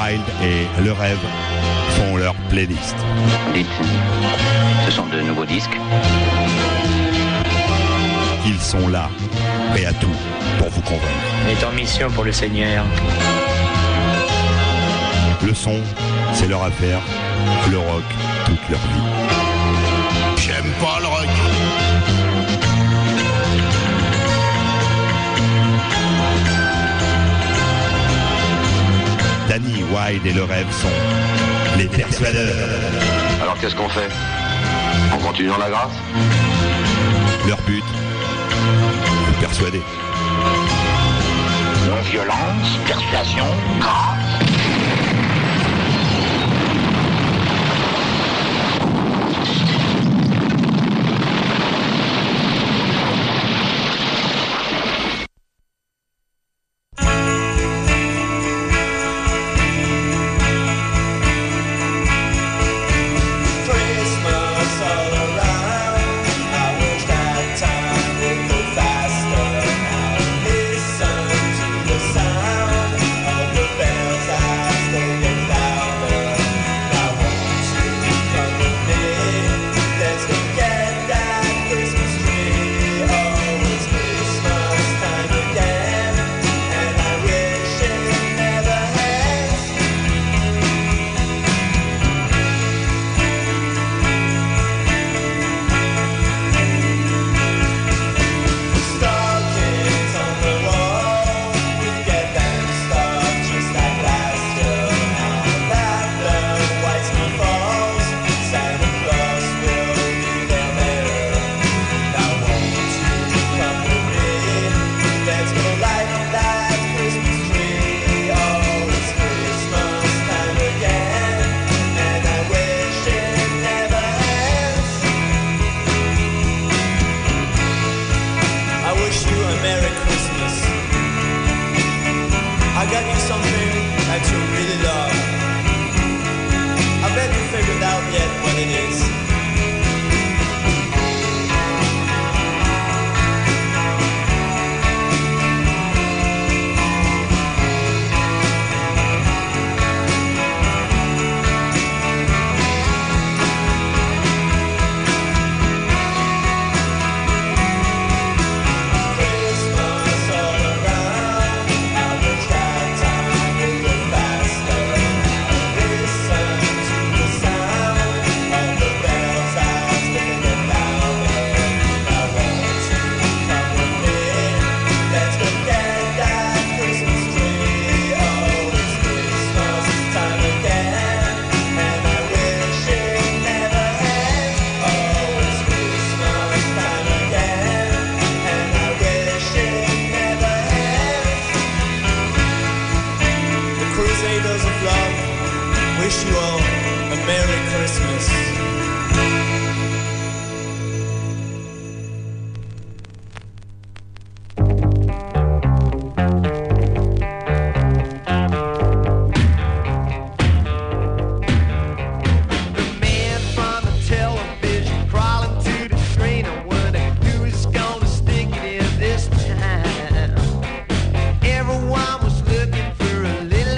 Wild et Le Rêve font leur playlist. Dites, ce sont de nouveaux disques? Ils sont là, prêts à tout pour vous convaincre. On est en mission pour le Seigneur. Le son, c'est leur affaire. Le rock, toute leur vie. J'aime pas le rock. Danny Wilde et Le Rêve sont les persuadeurs. Alors qu'est-ce qu'on fait? On continue dans la grâce? Leur but, vous persuader. Non-violence, persuasion, grâce.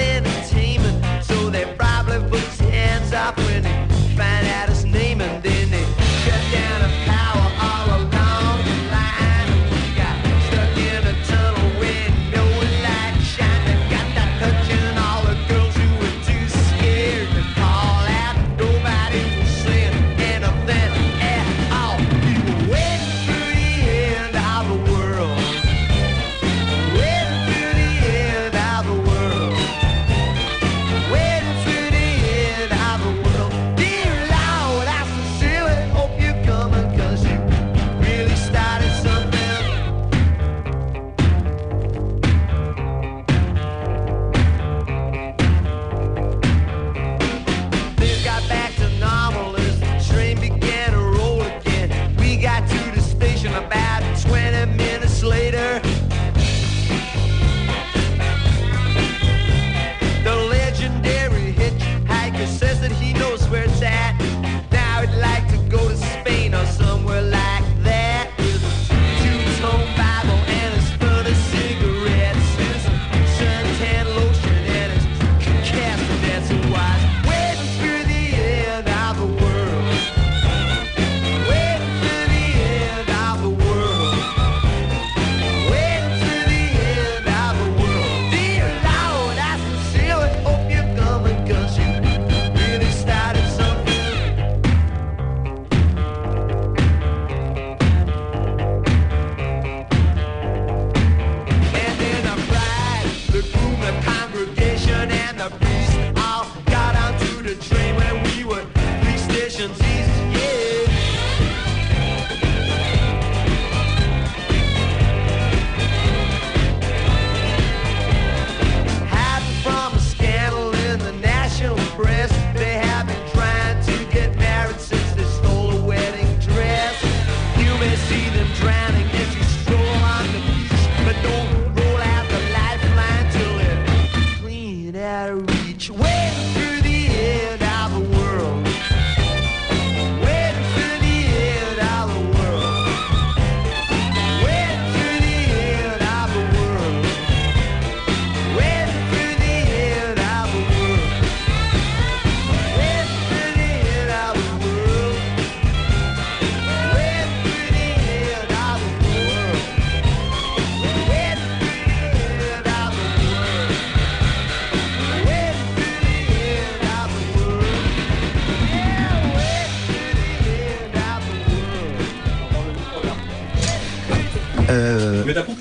Find out his name and then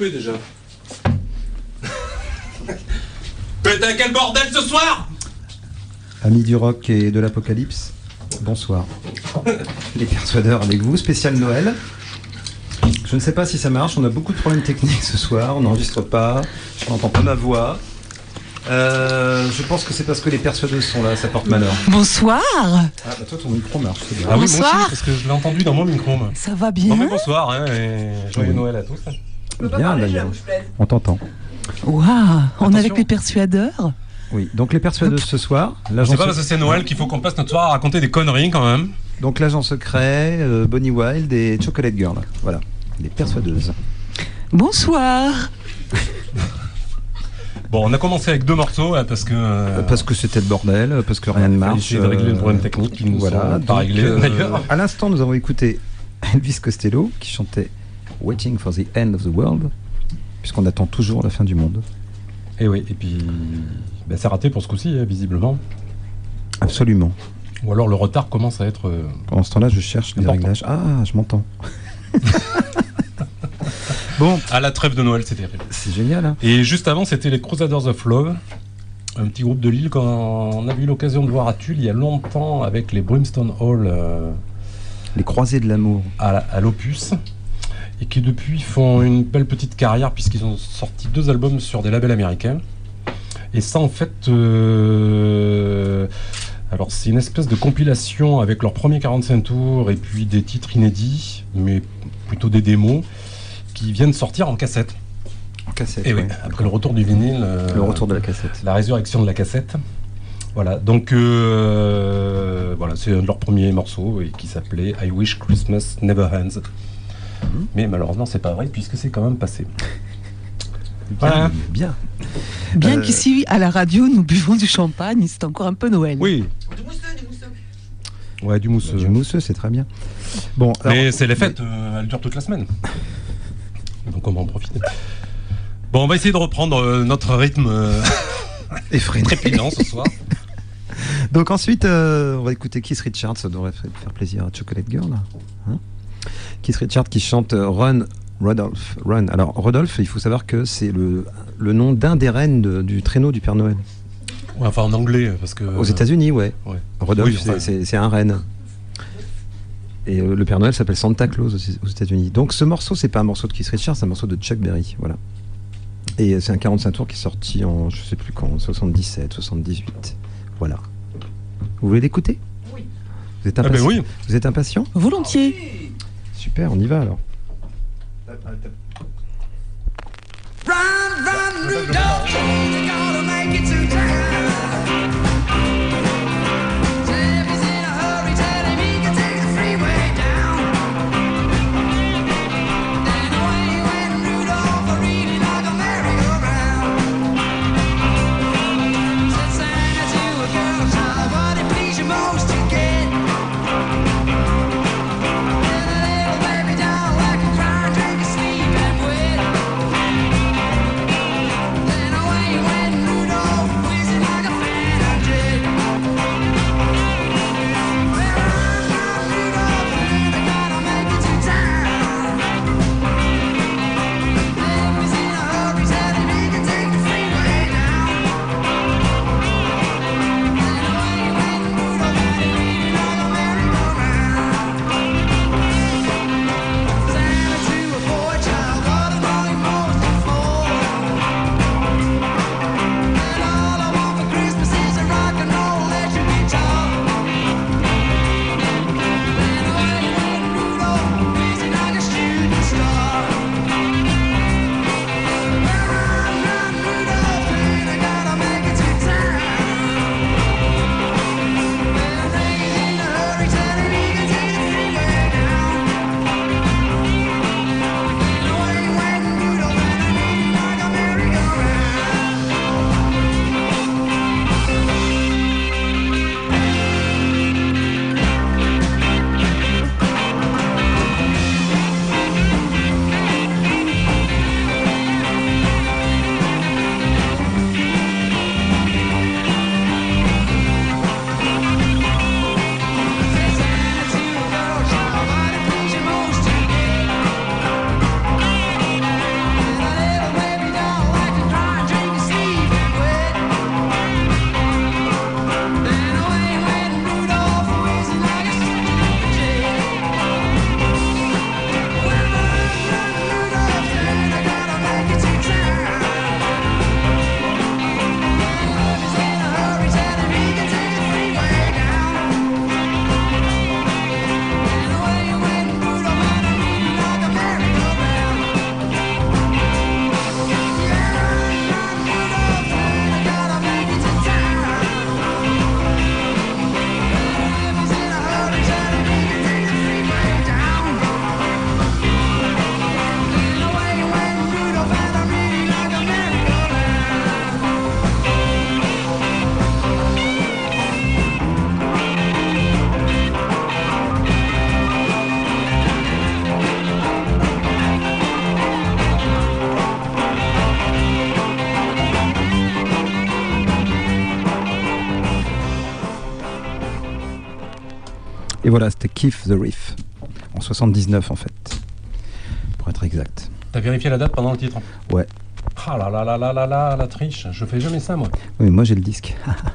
coupé déjà. Putain, quel bordel ce soir! Amis du rock et de l'apocalypse, bonsoir. Les Persuadeurs avec vous, spécial Noël. Je ne sais pas si ça marche, on a beaucoup de problèmes techniques ce soir, on n'enregistre pas, je n'entends pas ma voix. Je pense que c'est parce que les persuadeuses sont là, ça porte malheur. Bonsoir. Ah bah toi ton micro marche, c'est bien. Ah oui, moi Bonsoir. aussi, parce que je l'ai entendu dans mon micro. Ça va bien? Bon, mais bonsoir, hein, et joyeux Oui. Noël à tous. Bien d'ailleurs, on t'entend. Waouh, on Attention. est avec les persuadeurs. Oui, donc les persuadeuses ce soir, C'est l'agent pas parce que c'est Noël qu'il faut qu'on passe notre soir à raconter des conneries quand même. donc l'agent secret, Bonnie Wild et Chocolate Girl, voilà, les persuadeuses. Bonsoir. Bon, on a commencé avec 2 morceaux parce que. Parce que c'était le bordel, parce que rien ne marche. Essayer de régler le problème technique qui nous voilà, sont pas réglés donc, d'ailleurs. à l'instant, nous avons écouté Elvis Costello qui chantait Waiting for the End of the World, puisqu'on attend toujours la fin du monde. Et oui, et puis. Ben, c'est raté pour ce coup-ci, hein, visiblement. Absolument. Ou alors le retard commence à être. Pendant ce temps-là, je cherche des Important. réglages. Ah, je m'entends. Bon, À la trêve de Noël, c'était terrible. c'est génial. Hein. Et juste avant, c'était les Crusaders of Love, un petit groupe de Lille qu'on a eu l'occasion de voir à Tulle il y a longtemps avec les Brimstone Hall Les croisés de l'amour. à l'Opus, et qui depuis font une belle petite carrière puisqu'ils ont sorti 2 albums sur des labels américains. Et ça, en fait, alors c'est une espèce de compilation avec leur premier 45 tours et puis des titres inédits, mais plutôt des démos, qui viennent sortir en cassette. En cassette. Et oui, ouais. après le retour du vinyle. Le retour de la cassette. La résurrection de la cassette. Voilà, donc voilà, c'est un de leurs premiers morceaux et qui s'appelait I Wish Christmas Never Ends. Mais malheureusement, c'est pas vrai puisque c'est quand même passé. Voilà. Bien. Bien qu'ici, à la radio, nous buvons du champagne, c'est encore un peu Noël. Oui. Ouais, du mousseux. Du mousseux, c'est très bien. Bon, alors, Mais c'est les fêtes, elles durent toute la semaine. Donc on va en profiter. Bon, on va essayer de reprendre notre rythme effréné. trépidant ce soir. Donc ensuite, on va écouter Keith Richards, ça devrait faire plaisir à Chocolate Girl. Hein, Keith Richards qui chante Run, Rodolphe, Run. Alors Rodolphe, il faut savoir que c'est le nom d'un des rennes du traîneau du Père Noël. Ouais, enfin en anglais, parce que... Aux États-Unis, ouais. Ouais. Rodolphe, Oui, enfin, c'est un renne. Et le Père Noël s'appelle Santa Claus aux États-Unis. Donc ce morceau, c'est pas un morceau de Keith Richards, c'est un morceau de Chuck Berry, voilà. Et c'est un 45 tours qui est sorti en, je sais plus quand, 77, 78, voilà. Vous voulez l'écouter? Oui. Vous êtes impatient? oui. Vous êtes impatient? Volontiers. Super, on y va alors. Run, run, Rudolph, you're gonna make it to town. If he's in a hurry, tell him he can take the freeway down. Then away went Rudolph, really like a merry-go-round. Said Santa to a girl child, what it please you most to get? Then a little baby doll like a crying, drink, sleep and wet. Then away went Et voilà, c'était Keith the Reef, en 79 en fait, pour être exact. T'as vérifié la date pendant le titre? Ouais. Ah là là là là là là, la triche, je fais jamais ça moi. Oui, moi j'ai le disque.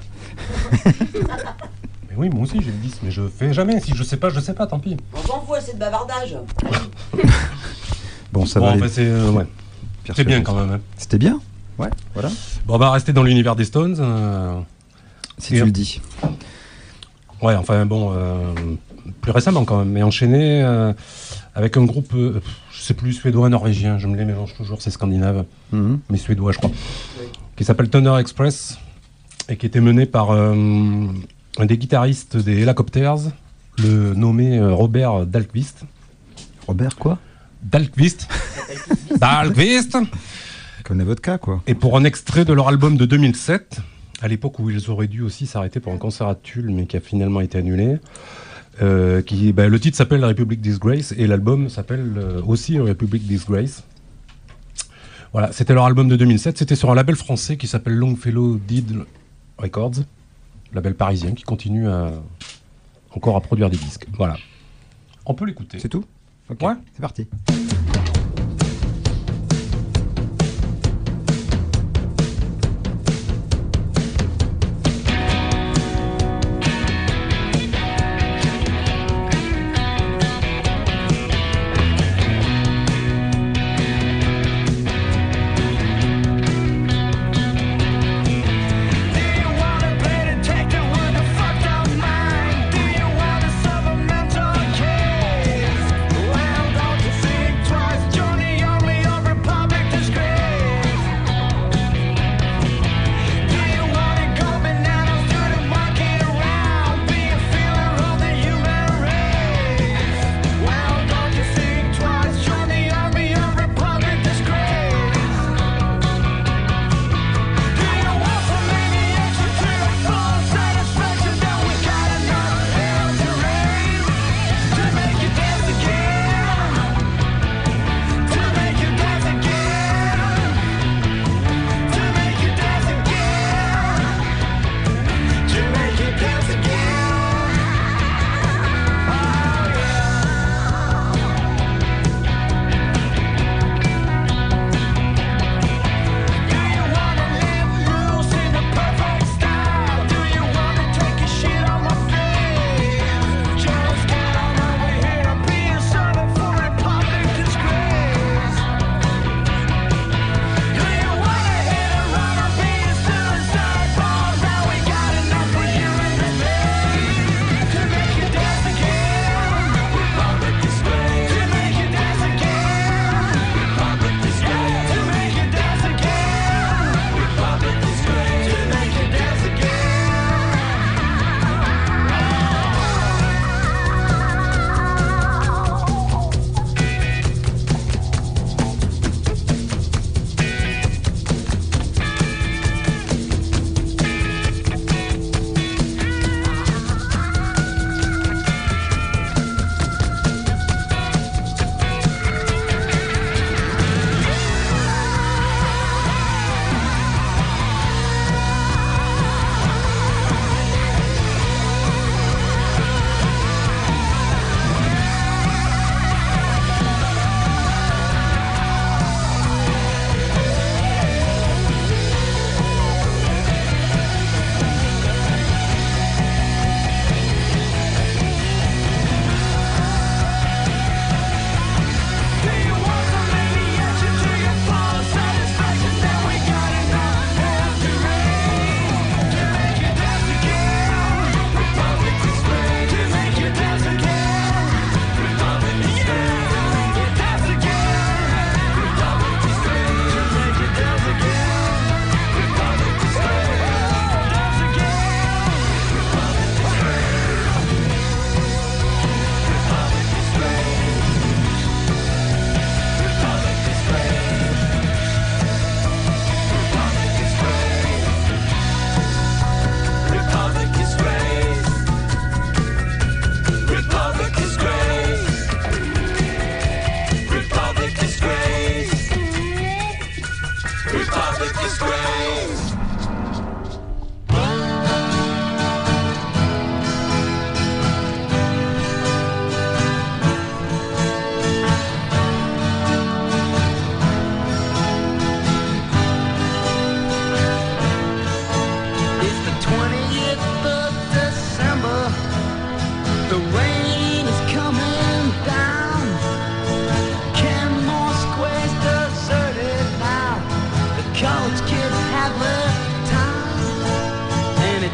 Mais oui, moi aussi j'ai le 10, mais je fais jamais. Si je sais pas, tant pis. On s'en fout, c'est de bavardage. Bon, ça Bon, va. enfin, ouais. C'est bien quand même. Hein. C'était bien. Ouais, voilà. Bon, on va rester dans l'univers des Stones. Si tu le dis. Ouais, enfin bon, plus récemment quand même, mais enchaîné avec un groupe, je sais plus, suédois, norvégien, je me les mélange toujours, c'est scandinave, mais suédois je crois, qui s'appelle Thunder Express et qui était mené par un des guitaristes des Helicopters, le nommé Robert Dahlqvist. Robert quoi? Dahlqvist. Dahlqvist. Comme la vodka quoi. Et pour un extrait de leur album de 2007, à l'époque où ils auraient dû aussi s'arrêter pour un concert à Tulle, mais qui a finalement été annulé. Le titre s'appelle Republic Disgrace et l'album s'appelle aussi Republic Disgrace. Voilà, c'était leur album de 2007. C'était sur un label français qui s'appelle Longfellow Dead Records, label parisien qui continue encore à produire des disques. Voilà, on peut l'écouter. C'est tout? Ok, ouais. C'est parti. Think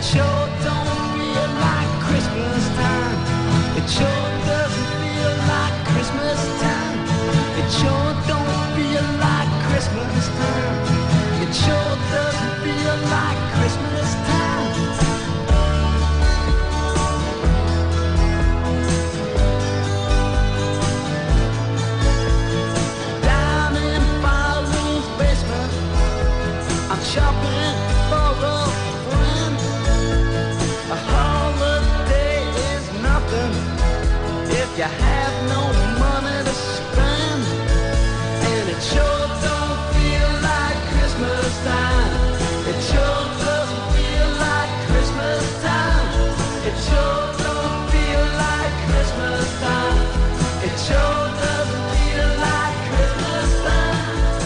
sure don't feel like Christmas time. It sure doesn't feel like Christmas time. It sure don't feel like Christmas time. It sure doesn't feel like Christmas time. Down in Firewood's basement, I'm shopping for a friend. A holiday is nothing if you have no money to spend. And it sure don't feel like Christmas time. It sure doesn't feel like Christmas time. It sure don't feel like Christmas time. It sure doesn't feel like Christmas time.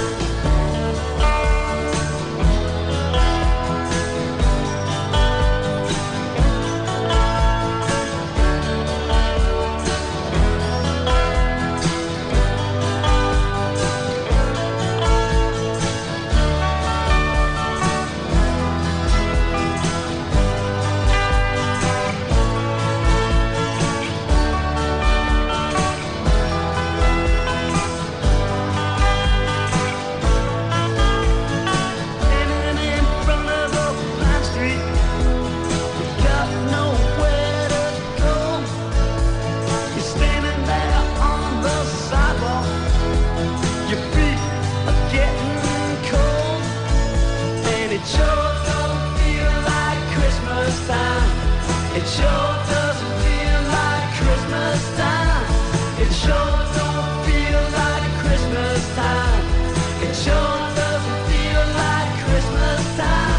Standing in front of a pine street, you got nowhere to go. You're standing there on the sidewalk, your feet are getting cold, and it sure don't feel like Christmas time. It sure doesn't feel like Christmas time. It sure don't feel like Christmas time. It sure doesn't feel like Christmas time.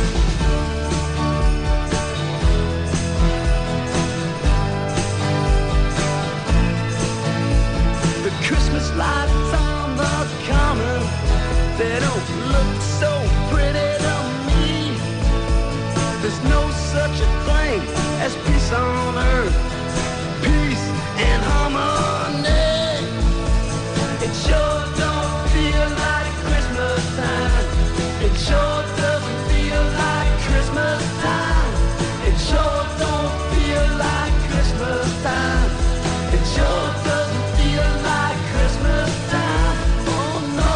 The Christmas lights on the common, they don't look so pretty to me. There's no such a thing as peace on earth, peace and harmony. It sure don't feel like Christmas time. It sure doesn't feel like Christmas time. It sure don't feel like Christmas time. It sure doesn't feel like Christmas time. Oh no.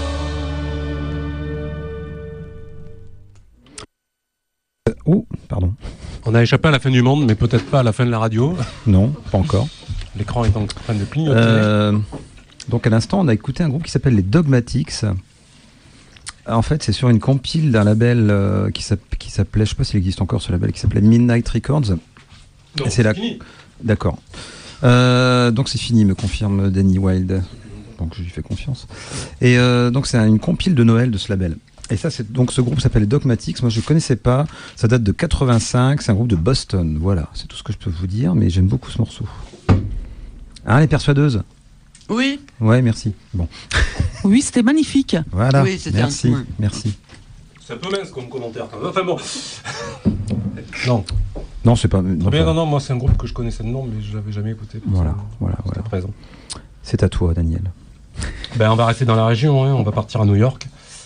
Oh, pardon. On a échappé à la fin du monde, mais peut-être pas à la fin de la radio. Non, pas encore. L'écran est en train de clignoter. Donc à l'instant, on a écouté un groupe qui s'appelle les Dogmatics. En fait, c'est sur une compile d'un label qui s'appelait, je sais pas s'il existe encore ce label, qui s'appelait Midnight Records. Non, Et c'est la... fini. D'accord. Donc c'est fini, me confirme Danny Wilde. Donc je lui fais confiance. Et donc c'est une compile de Noël de ce label. Et ça, c'est donc ce groupe s'appelle les Dogmatics. Moi, je connaissais pas. Ça date de 85. C'est un groupe de Boston. Voilà, c'est tout ce que je peux vous dire. Mais j'aime beaucoup ce morceau. Hein, les persuadeuses? Oui. Ouais, merci. Bon, Oui, c'était magnifique. voilà. Oui, c'était Merci, un- merci. C'est un peu mince comme commentaire quand même. Enfin bon. Non. Non, c'est pas. Très non, bien, pas- non, non, moi c'est un groupe que je connaissais de nom, mais je l'avais jamais écouté. Voilà, Ça, voilà, jusqu'à voilà. présent. C'est à toi, Daniel. Ben, on va rester dans la région, hein. On va partir à New York.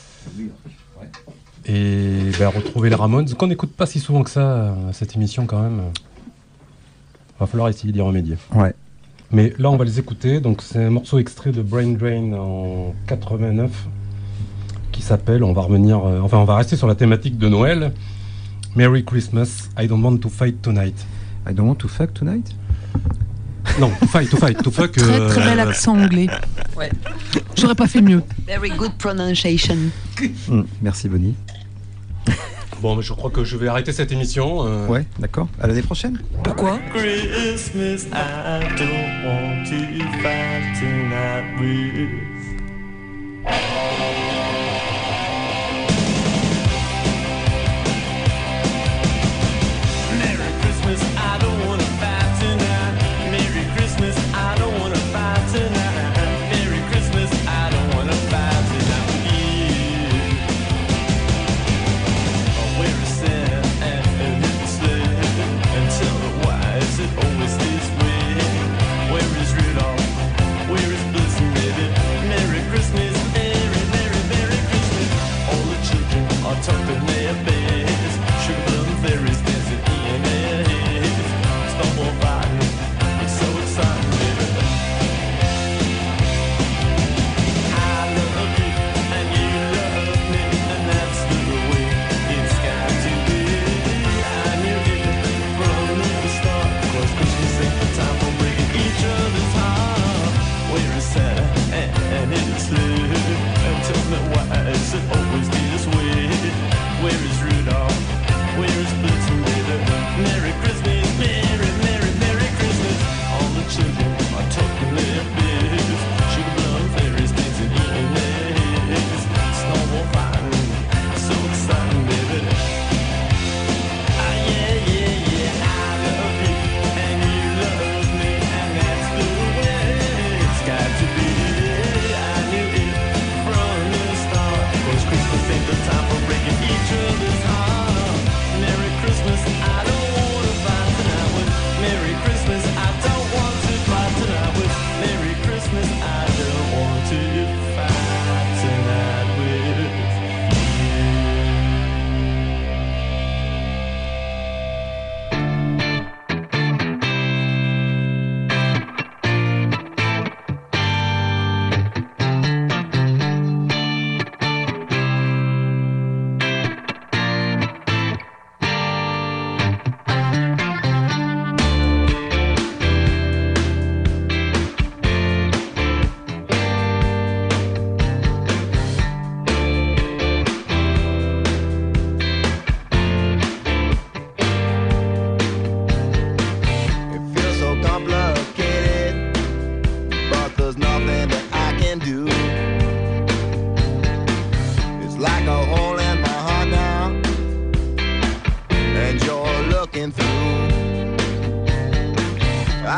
Et ben, retrouver les Ramones, qu'on n'écoute pas si souvent que ça à cette émission quand même. Va falloir essayer d'y remédier. Ouais. Mais là, on va les écouter. Donc, c'est un morceau extrait de Brain Drain en 89 qui s'appelle, on va revenir, enfin, on va rester sur la thématique de Noël. Merry Christmas, I don't want to fight tonight. I don't want to fuck tonight. Non, to fight, to fuck. Très très bel accent anglais. Ouais. J'aurais pas fait mieux. Very good pronunciation. Merci, Bonnie. Bon, mais je crois que je vais arrêter cette émission. Ouais, d'accord. À l'année prochaine. Pourquoi? Christmas, I don't want to fight tonight with. Merry Christmas, I don't want to fight tonight. Merry Christmas, I don't want to fight tonight. Merry Christmas, I don't want to fight tonight with you. Where is Santa and his sled? And tell me why is it always this way? Where is Rudolph? Where is Blitzen, baby?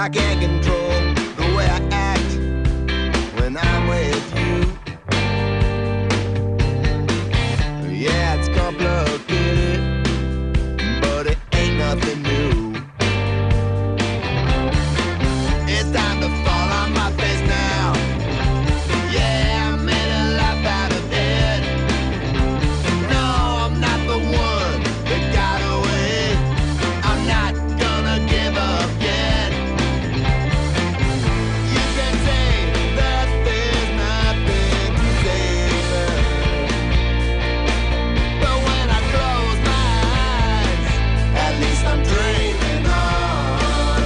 I can't control the way I act when I'm with you. Yeah, it's complicated, but it ain't nothing new. It's time to fall on my face now. Yeah, I made a laugh out of it. No, I'm not the one that got away. I'm not gonna give up yet. You can say that there's nothing to say, but when I close my eyes, at least I'm dreaming on.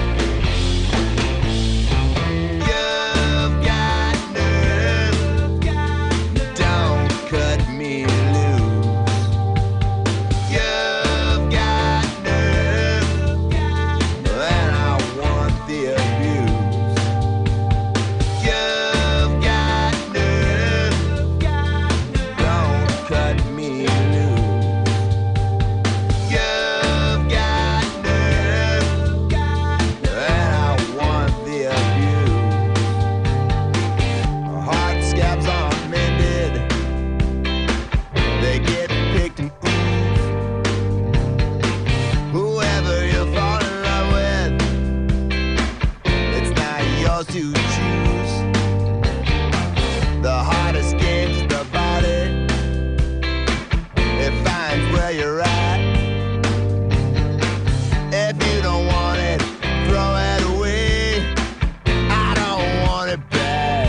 You've got nerve, don't cut me loose. You've got nerve, and I want the abuse. You've got nerve, don't cut me loose. You've got nerve, and I want the abuse. Heart scabs are mended, they get picked and oozed. Whoever you fall in love with, it's not yours to choose. The heart escapes the body, it finds where you're at. If you don't want it, throw it away. I don't want it back.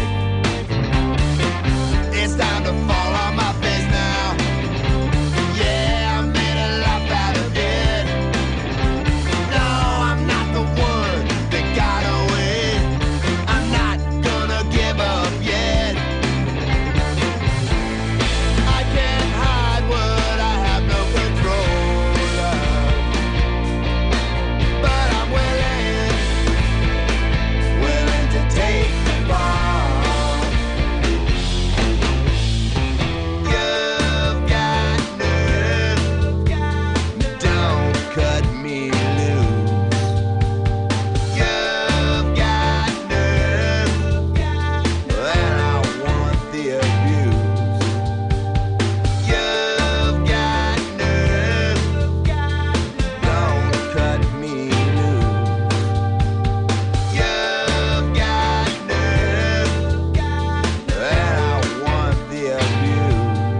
It's time to fall on my face now. Yeah, I made a laugh out of it. No, I'm not the one that got away. I'm not gonna give up yet. I can't hide what I have no control of, but I'm willing to take the fall. You've got nerve, don't cut me loose. You've got nerve, and I want the abuse. You've got nerve, don't cut me loose. You've got nerve, and I want the abuse.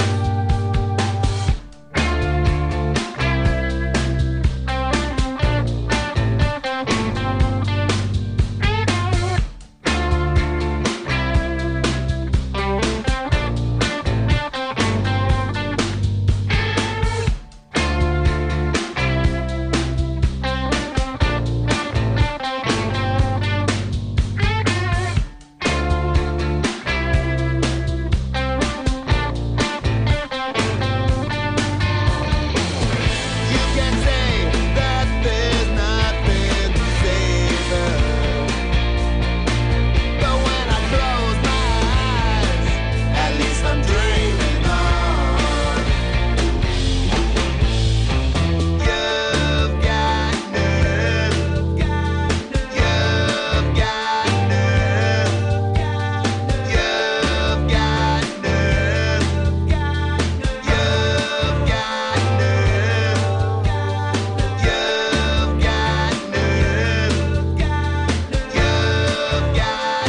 You can say that there's nothing to say, but when I close my eyes, at least I'm dreaming on. You've got nerve, you've got nerve, you've got nerve, you've got nerve, you've got nerve, you've got nerve, you've got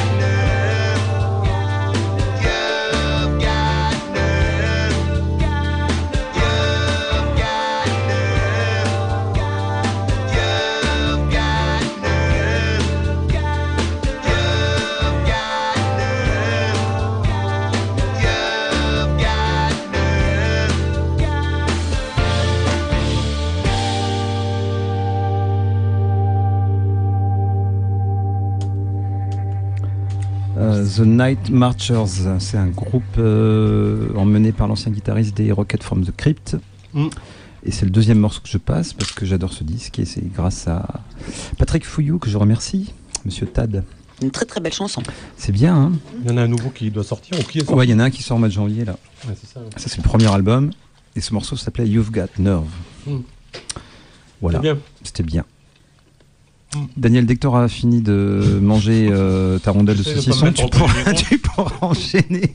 The Night Marchers, c'est un groupe emmené par l'ancien guitariste des Rocket from the Crypt. Et c'est le deuxième morceau que je passe parce que j'adore ce disque et c'est grâce à Patrick Fouillou que je remercie, Monsieur Tad. Une très très belle chanson. C'est bien, hein. Il y en a un nouveau qui doit sortir ou qui est sorti? Ouais, il y en a un qui sort au mois de janvier là. Ouais, c'est ça, ouais. Ça c'est le premier album et ce morceau s'appelait You've Got Nerve. Voilà, C'est bien. c'était bien. Daniel, dès que tu auras fini de manger ta rondelle de J'essaie de pas saucisson, me mettre entre les tu pourras enchaîner.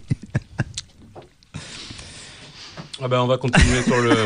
Ah ben, on va continuer sur le.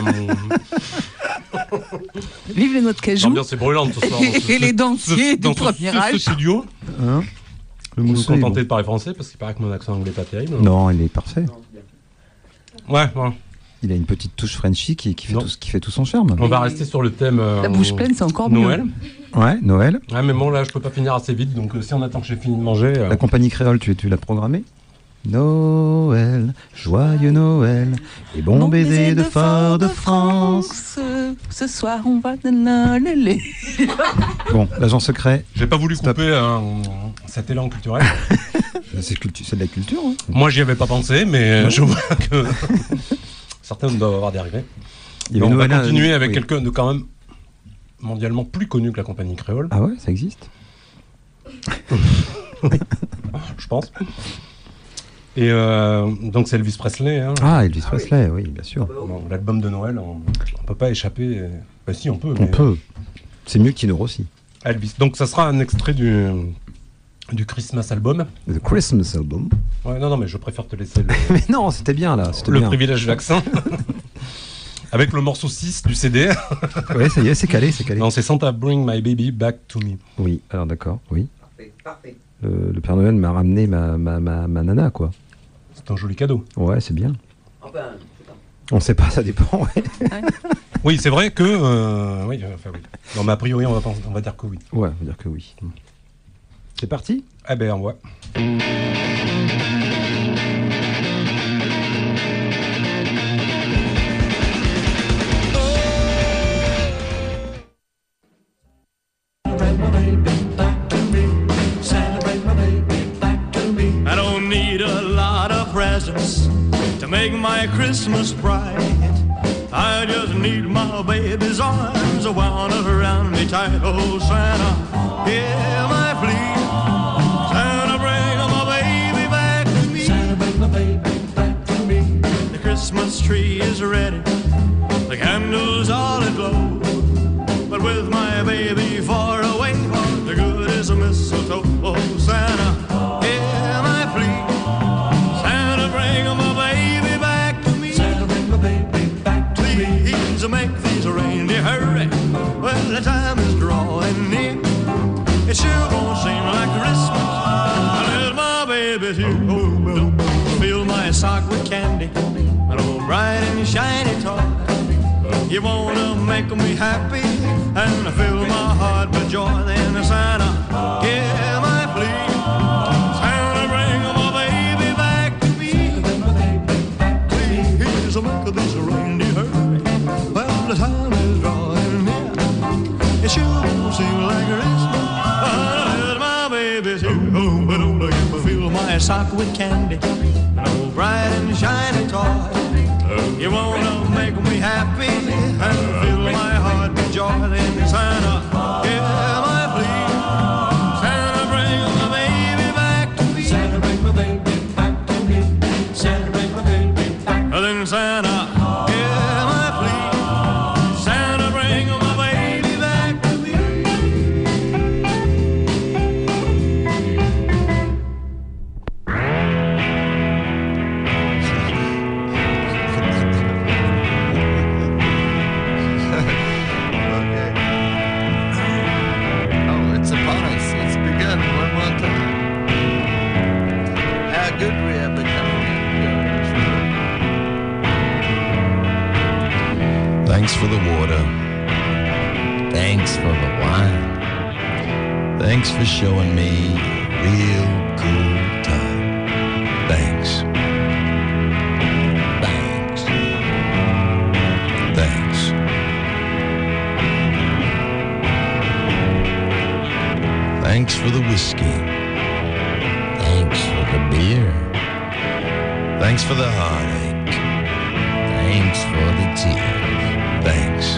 Vive les noix de cajou. L'ambiance est brûlante ce soir. Et les dentiers du premier ce âge. studio. Hein, le Vous vous mousseux est contentez bon. de parler français parce qu'il paraît que mon accent anglais n'est pas terrible. Non, il est parfait. Ouais, ouais. Il a une petite touche Frenchy qui Non. fait tout son charme. On va rester sur le thème. La bouche pleine, c'est encore mieux. Noël. Ouais, Noël. Ouais, mais bon, là, je peux pas finir assez vite, donc si on attend que j'ai fini de manger. La compagnie créole, tu l'as programmée? Noël, joyeux Noël, et bon baiser de Fort-de-France. Ce soir, on va... nananalélé. Bon, l'agent secret, J'ai pas voulu Stop. couper cet élan culturel. c'est de la culture. Hein. Moi, j'y avais pas pensé, mais je vois que certains doivent avoir des regrets. Il y avait on va Noël, continuer avec oui. quelqu'un de quand même mondialement plus connu que la compagnie créole, Ah ouais, ça existe. je pense. Et donc c'est Elvis Presley. Hein. Ah, Elvis Presley, oui, bien sûr. Bon, l'album de Noël, on peut pas échapper. Bah si, on peut. On peut. C'est mieux que Tino Rossi. Elvis. Donc ça sera un extrait du Christmas album. The Christmas Album. Ouais, non, mais je préfère te laisser Mais non, c'était bien là. C'était le bien. privilège de l'accent. Avec le morceau 6 du CD. Ouais, ça y est, c'est calé, c'est calé. Non, c'est Santa Bring My Baby Back to Me. Oui, alors d'accord, oui. Parfait. Le Père Noël m'a ramené ma nana, quoi. C'est un joli cadeau. Ouais, c'est bien. On sait pas, ça dépend, ouais. Oui, c'est vrai que... oui, enfin oui. Non, mais a priori, on va dire que oui. Ouais, on va dire que oui. C'est parti? Eh ben, on voit. I don't need a lot of presents to make my Christmas bright. I just need my baby's arms wound around me tight. Oh, Santa, hear my plea. Santa, bring my baby back to me. Santa, bring my baby back to me. The Christmas tree is ready, the candles all aglow. But with my baby far away, the good is a mistletoe. Oh, Santa, hear my plea. Santa, bring my baby back to me. Santa, bring my baby back to me. Please make these reindeer hurry. Well, the time is drawing near. It sure won't seem like Christmas unless my baby's here. Oh, fill my sock with candy, an old bright and shiny toy. You wanna make me happy and fill my heart with joy. Then Santa, hear my plea. Santa, bring my baby back to me. Please make this reindeer hurry. Well, the time is drawing near. It sure won't seem like Christmas unless my baby's here. Oh, but don't you fill my sock with candy, an old bright and shiny toy. You wanna make me happy and fill my heart with joy. Then Santa, hear my plea. Santa, bring my baby back to me. Santa, bring my baby back to me. Santa, bring my baby back. Then Santa, hear my plea. Santa, bring my baby back to me. Oh, it's upon us. It's begun one more time. How good we have become. Thanks for the water. Thanks for the wine. Thanks for showing me a real good time. Thanks. Thanks. Thanks. Thanks for the whiskey. Thanks for the beer. Thanks for the heartache. Thanks for the tears. Thanks.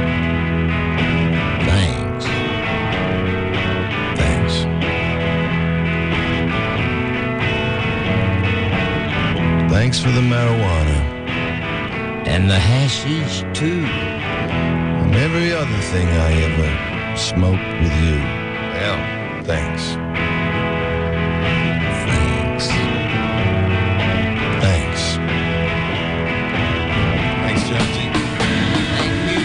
Thanks. Thanks. Thanks for the marijuana. And the hashish too. And every other thing I ever smoked with you. Well, thanks. Thanks. Thanks. Thanks, Jonesy. Thank you.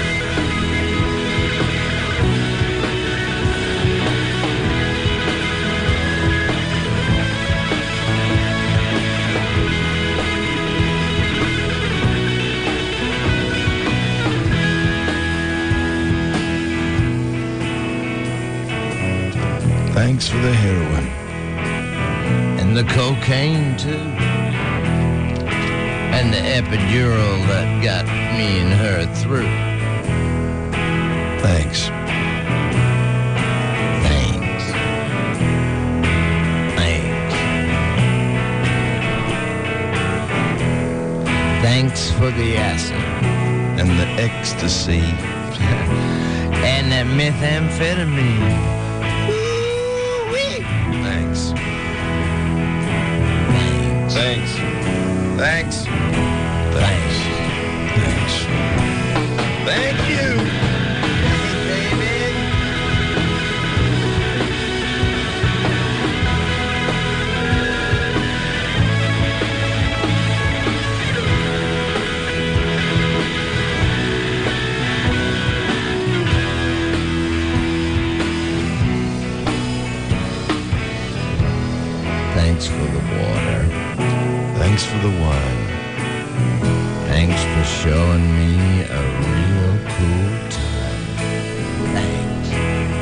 Thanks for the heroin. And the cocaine, too. And the epidural that got me and her through. Thanks. Thanks. Thanks. Thanks for the acid. And the ecstasy. And that methamphetamine. Thanks. Thanks. Thanks. Thanks. Thanks. Thank you. David. Thanks for the water. Thanks for the wine. Thanks for showing me a real cool time. Thanks.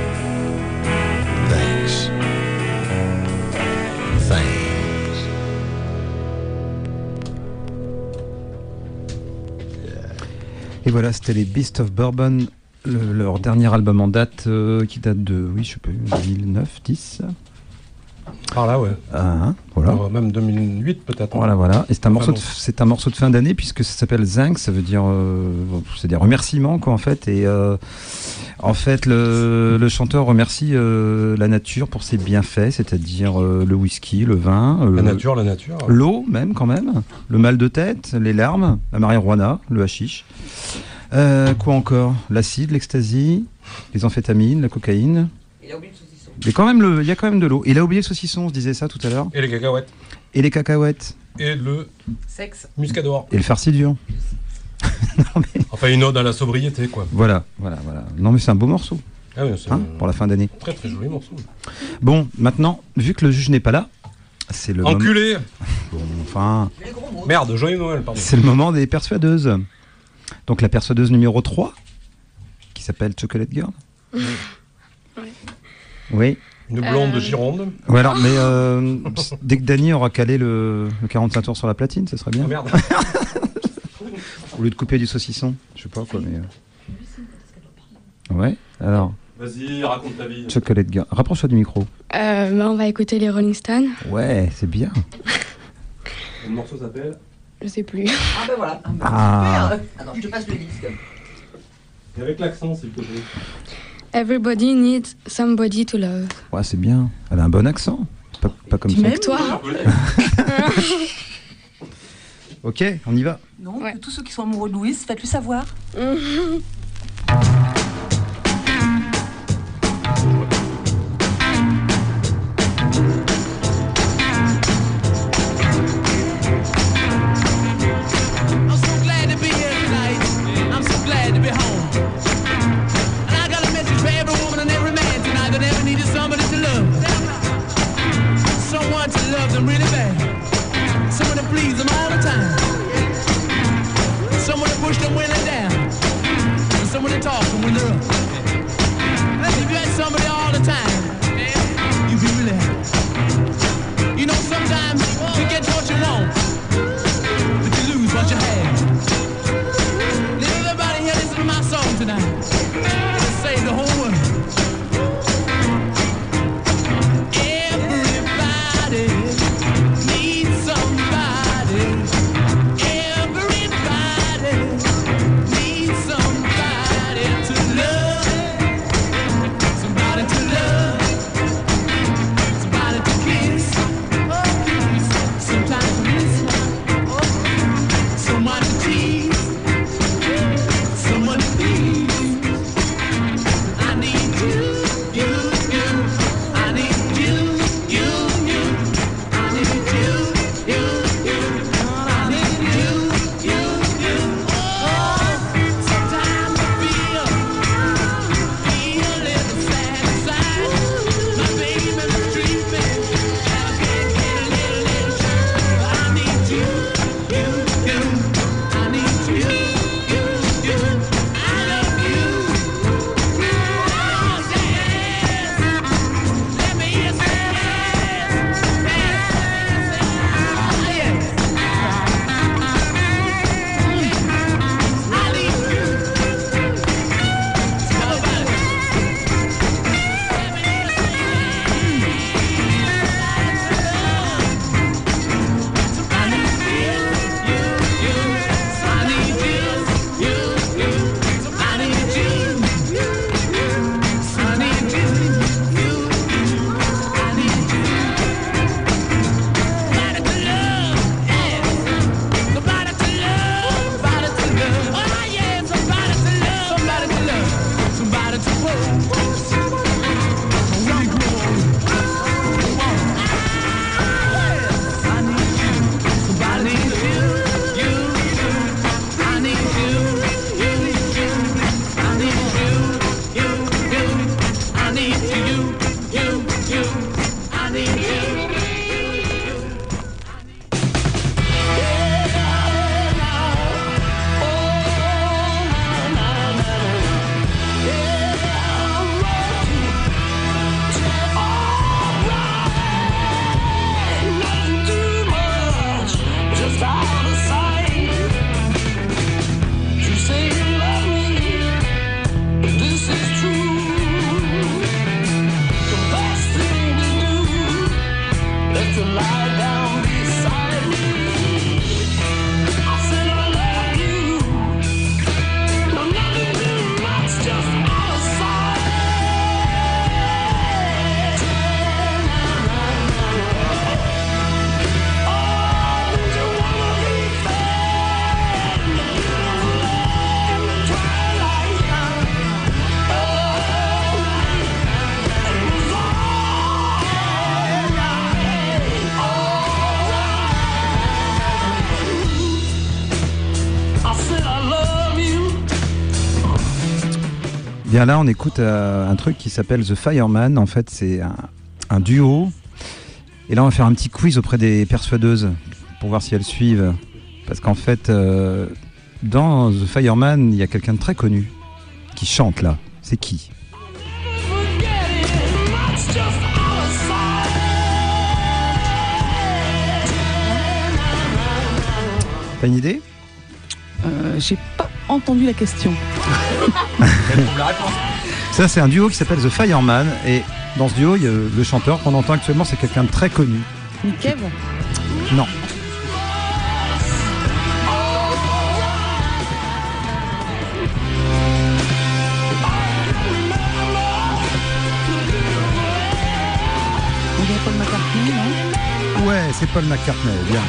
Thanks. Thanks. Et voilà, c'était les Beasts of Bourbon, leur dernier album en date, qui date de, oui, je sais pas, 2009, 10. Par là, ouais. Voilà. Même 2008 peut-être. Voilà. Et c'est un morceau de fin d'année puisque ça s'appelle Zinc, ça veut dire, c'est des remerciements quoi en fait. Et en fait, le chanteur remercie la nature pour ses bienfaits, c'est-à-dire le whisky, le vin, la nature, l'eau même quand même, le mal de tête, les larmes, la marijuana, le hashish. Quoi encore? L'acide, l'ecstasy, les amphétamines, la cocaïne. Il a oublié le saucisson. Mais quand même il y a quand même de l'eau. Il a oublié le saucisson, on se disait ça tout à l'heure. Et les cacahuètes. Et les cacahuètes. Et le sexe. Muscador. Et le farcidur. Enfin, une ode à la sobriété, quoi. Voilà. Non, mais c'est un beau morceau. Ah oui, c'est pour la fin d'année. Très très joli morceau. Bon, maintenant, vu que le juge n'est pas là, c'est le enculé. Bon, enfin. Merde, joyeux Noël, pardon. C'est le moment des persuadeuses. Donc la persuadeuse numéro 3, qui s'appelle Chocolate Girl. Oui. Une blonde de Gironde. Ouais, alors, mais dès que Dany aura calé le 45 tours sur la platine, ce serait bien. Oh, merde. Au lieu de couper du saucisson, je sais pas quoi, mais. Ouais, alors. Vas-y, raconte ta vie. Chocolate Girl. Rapproche-toi du micro. On va écouter les Rolling Stones. Ouais, c'est bien. Le morceau s'appelle? Je sais plus. Ah ben voilà. Attends, je te passe le disque. Et avec l'accent, s'il te plaît. Everybody needs somebody to love. Ouais, c'est bien. Elle a un bon accent. Pas comme ça. Même toi. Ok, on y va. Non, que tous ceux qui sont amoureux de Louise, faites-lui savoir. Bien là, on écoute un truc qui s'appelle The Fireman. En fait, c'est un duo. Et là, on va faire un petit quiz auprès des persuadeuses pour voir si elles suivent. Parce qu'en fait, dans The Fireman, il y a quelqu'un de très connu qui chante là. C'est qui ? T'as une idée ? J'ai pas entendu la question. Ça, c'est un duo qui s'appelle The Fireman. Et dans ce duo, il y a le chanteur qu'on entend actuellement, c'est quelqu'un de très connu. Nick Cave ? Non. On dirait Paul McCartney, non ? Ouais, c'est Paul McCartney, bien.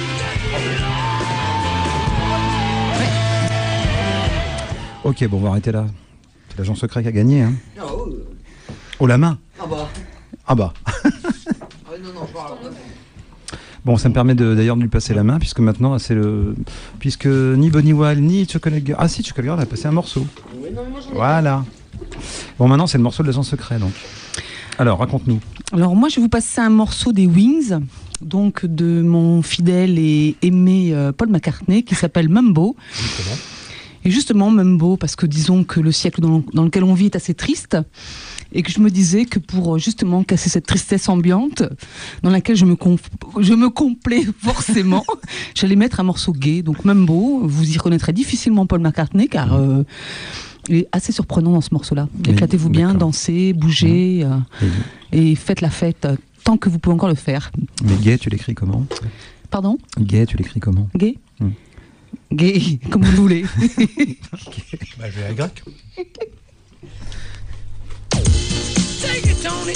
Ok, bon, on va arrêter là. C'est l'agent secret qui a gagné, hein. Oh, la main. Ah bah. Ah bah. Non, Bon, ça me permet d'ailleurs de lui passer la main, puisque maintenant, c'est le... Puisque ni Bonnie Wild, ni Chocolate Girl... Ah si, Chocolate Girl a passé un morceau. Oui, non, moi, j'en ai Voilà. Bon, maintenant, c'est le morceau de l'agent secret, donc. Alors, raconte-nous. Alors moi, je vais vous passer un morceau des Wings, donc de mon fidèle et aimé Paul McCartney, qui s'appelle Mumbo. Justement. Et justement, Mumbo, parce que disons que le siècle dans lequel on vit est assez triste, et que je me disais que pour justement casser cette tristesse ambiante, dans laquelle je me complais forcément, j'allais mettre un morceau gay. Donc Mumbo, vous y reconnaîtrez difficilement Paul McCartney, car il est assez surprenant dans ce morceau-là. Éclatez-vous bien, dansez, bougez, et faites la fête tant que vous pouvez encore le faire. Mais gay, tu l'écris comment ? Pardon ? Gay, tu l'écris comment ? Gay ? Gay, comme vous voulez. Bah, je vais à grec. Take it, Tony.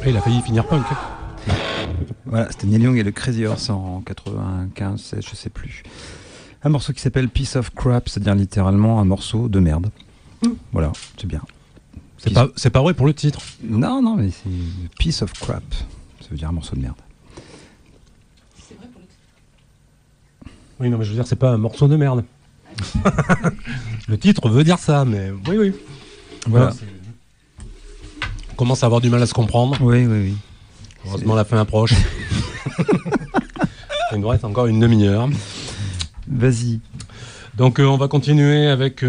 Après, il a failli finir punk. Voilà, c'était Neil Young et le Crazy Horse en 95, 16, je sais plus. Un morceau qui s'appelle Piece of Crap, c'est-à-dire littéralement un morceau de merde. Voilà, c'est bien. C'est pas vrai pour le titre. Non, mais c'est Piece of Crap. Ça veut dire un morceau de merde. Oui, non, mais je veux dire, c'est pas un morceau de merde. Le titre veut dire ça, mais oui. Voilà. On commence à avoir du mal à se comprendre. Oui. Heureusement, la fin approche. Il nous reste encore une demi-heure. Vas-y. Donc, on va continuer avec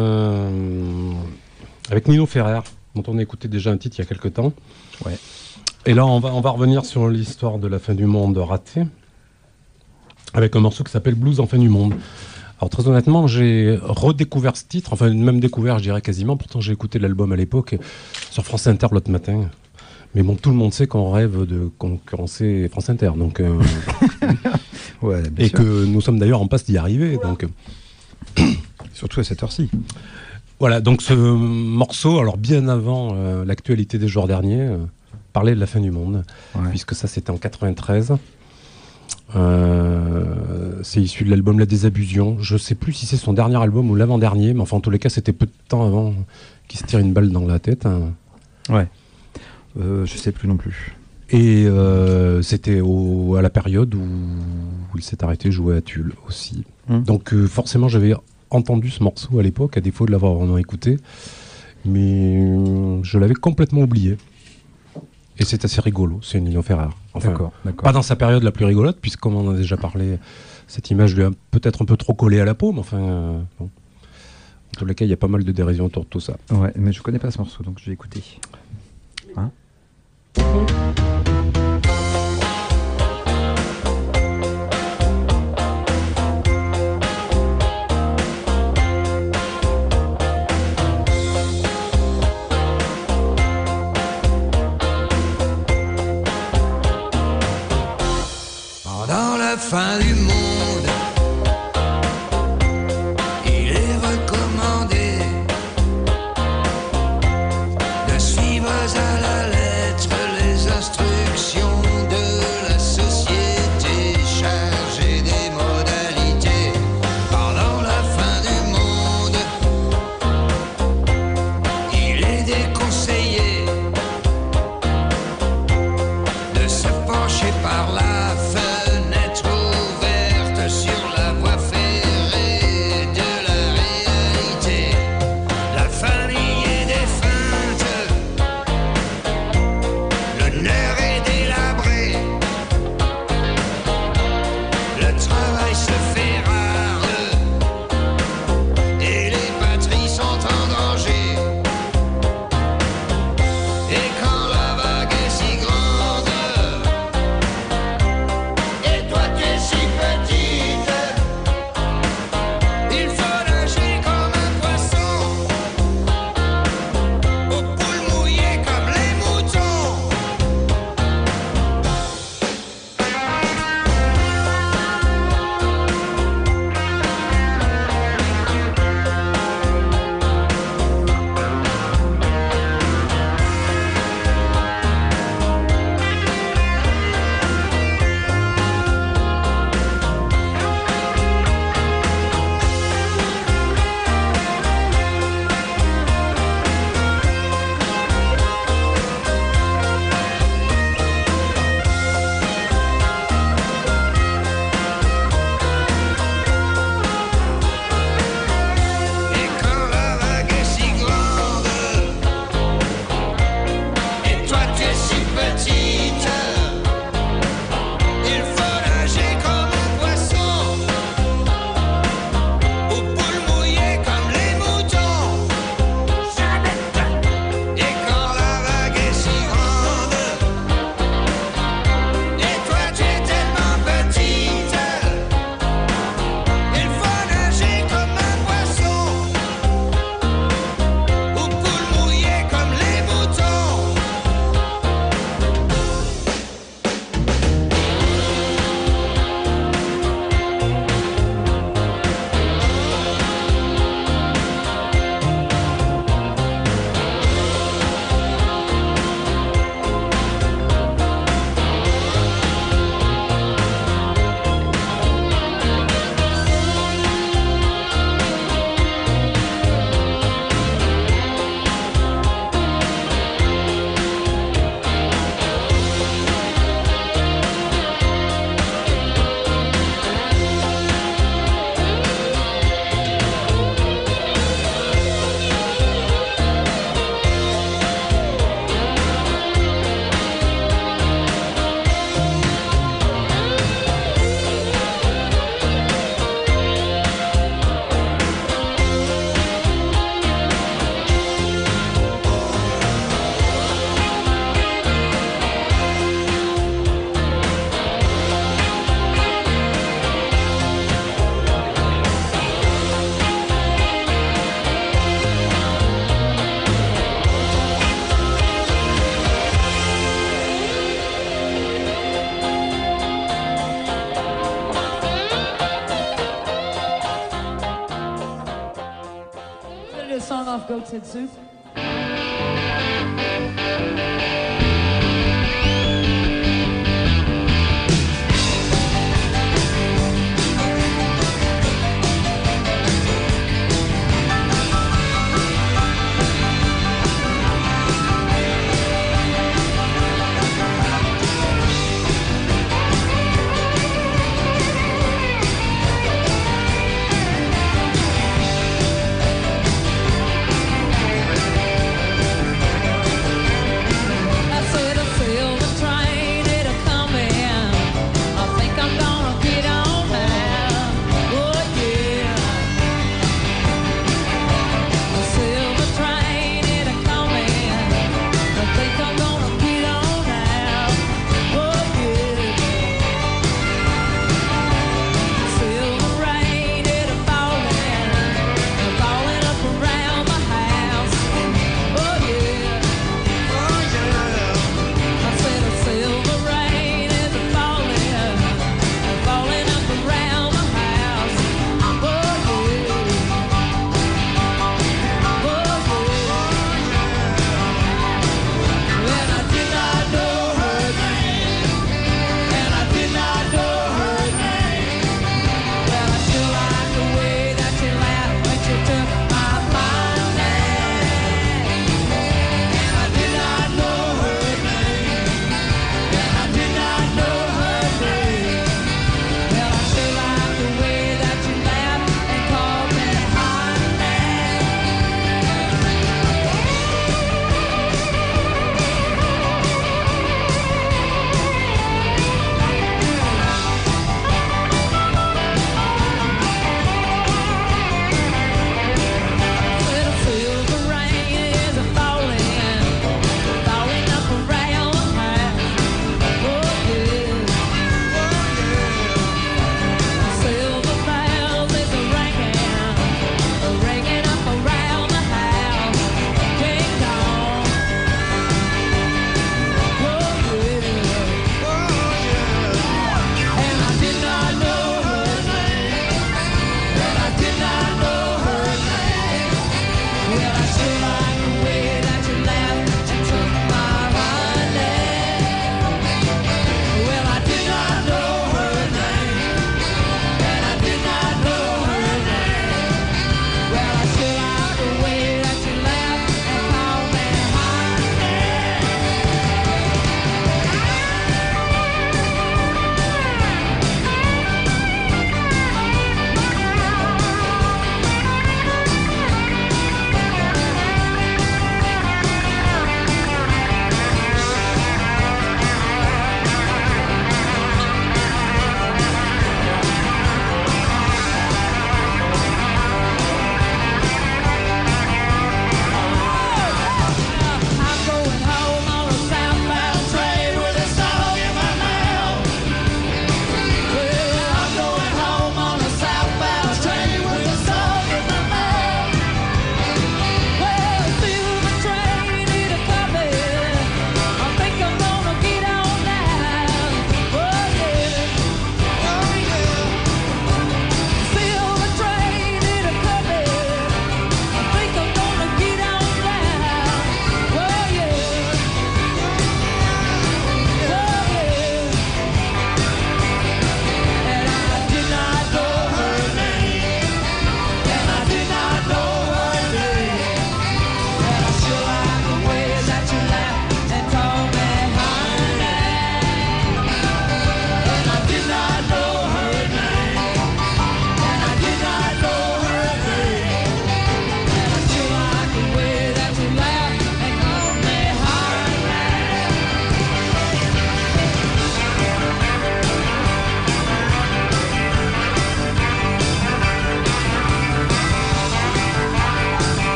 Nino Ferrer, dont on a écouté déjà un titre il y a quelques temps. Ouais. Et là, on va revenir sur l'histoire de la fin du monde ratée, avec un morceau qui s'appelle Blues en fin du monde. Alors très honnêtement, j'ai redécouvert ce titre, enfin même découvert, je dirais quasiment. Pourtant, j'ai écouté l'album à l'époque sur France Inter l'autre matin. Mais bon, tout le monde sait qu'on rêve de concurrencer France Inter, donc ouais, et sûr. que nous sommes d'ailleurs en passe d'y arriver. Donc surtout à cette heure-ci. Voilà, donc ce morceau, alors bien avant l'actualité des jours derniers, parlait de la fin du monde, puisque ça c'était en 93. C'est issu de l'album La Désabusion. Je sais plus si c'est son dernier album ou l'avant-dernier, mais enfin en tous les cas c'était peu de temps avant qu'il se tire une balle dans la tête. Ouais. Je sais plus non plus. Et c'était à la période où il s'est arrêté de jouer à Tulle aussi. Donc forcément j'avais entendu ce morceau à l'époque, à défaut de l'avoir vraiment écouté, mais je l'avais complètement oublié. Et c'est assez rigolo, c'est Nino Ferrer. Enfin, d'accord. Pas dans sa période la plus rigolote, puisque comme on en a déjà parlé, cette image lui a peut-être un peu trop collé à la peau, mais enfin, bon. En tous les cas, il y a pas mal de dérision autour de tout ça. Ouais, mais je connais pas ce morceau, donc je vais écouter. Hein ? Pendant la fin du monde, il est recommandé de suivre à la lettre les instructions de la société chargée des modalités. Pendant la fin du monde, il est déconseillé de se pencher par la fenêtre ouverte song off Goat's Head Soup.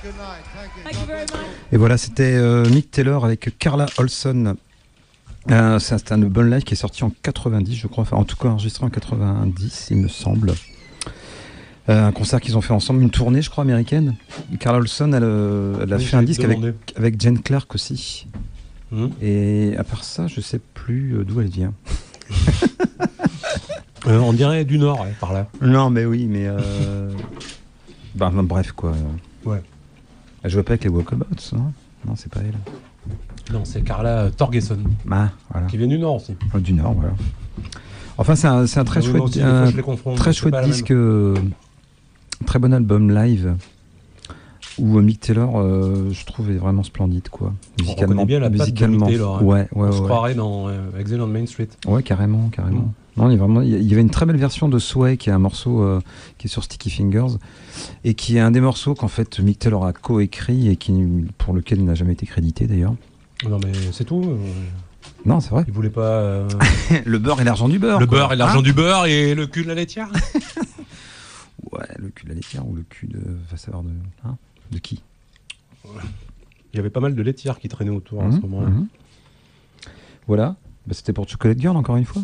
Et voilà, c'était Mick Taylor avec Carla Olson. C'est un album live qui est sorti en 90, je crois. Enfin, en tout cas, enregistré en 90, il me semble. Un concert qu'ils ont fait ensemble, une tournée, je crois, américaine. Carla Olson, elle a fait un disque avec Jane Clark aussi. Et à part ça, je sais plus d'où elle vient. On dirait du Nord, par là. Non, mais oui, mais... bref, quoi. Ouais. Elle jouait pas avec les Walkabouts, non ? Non, c'est pas elle. Non, c'est Carla Torgerson. Voilà. Qui vient du Nord aussi. Du Nord, voilà. Enfin, c'est un très chouette, aussi, très chouette disque, très bon album live où Mick Taylor, je trouve, est vraiment splendide, quoi. Musicalement, on bien la musicalement. Mick Taylor, ouais. On se croirait dans Exile on Main Street. Ouais, carrément. Non, il y avait une très belle version de Sway, qui est un morceau qui est sur Sticky Fingers et qui est un des morceaux qu'en fait Mick Taylor a coécrit et pour lequel il n'a jamais été crédité d'ailleurs. Non, mais c'est tout. Non, c'est vrai. Il voulait pas. Le beurre et l'argent du beurre. Le beurre et l'argent du beurre et le cul de la laitière. Ouais, le cul de la laitière ou le cul de. Va savoir de qui. Il y avait pas mal de laitières qui traînaient autour à ce moment-là. Voilà. C'était pour Chocolate Girl, encore une fois.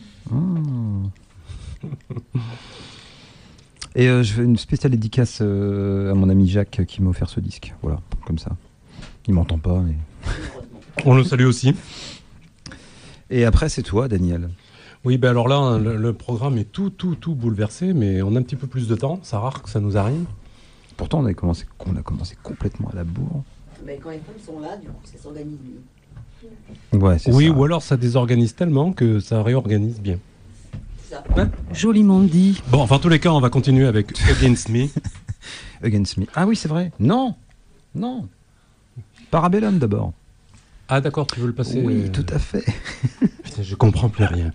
Et je fais une spéciale dédicace à mon ami Jacques qui m'a offert ce disque. Voilà, comme ça. Il m'entend pas, mais. On le salue aussi. Et après, c'est toi, Daniel. Oui, ben alors là, le programme est tout bouleversé, mais on a un petit peu plus de temps. C'est rare que ça nous arrive. Pourtant, on a commencé complètement à la bourre. Mais quand les femmes sont là, du coup, ça s'organise mieux. Ouais, c'est oui, ça. ou alors ça désorganise tellement que ça réorganise bien. Ça. Ouais. Joliment dit. Bon, enfin, en tous les cas, on va continuer avec Against Me. Against Me. Ah oui, c'est vrai. Non. Parabellum d'abord. Ah d'accord, tu veux le passer. Oui, tout à fait. Putain, je comprends plus rien.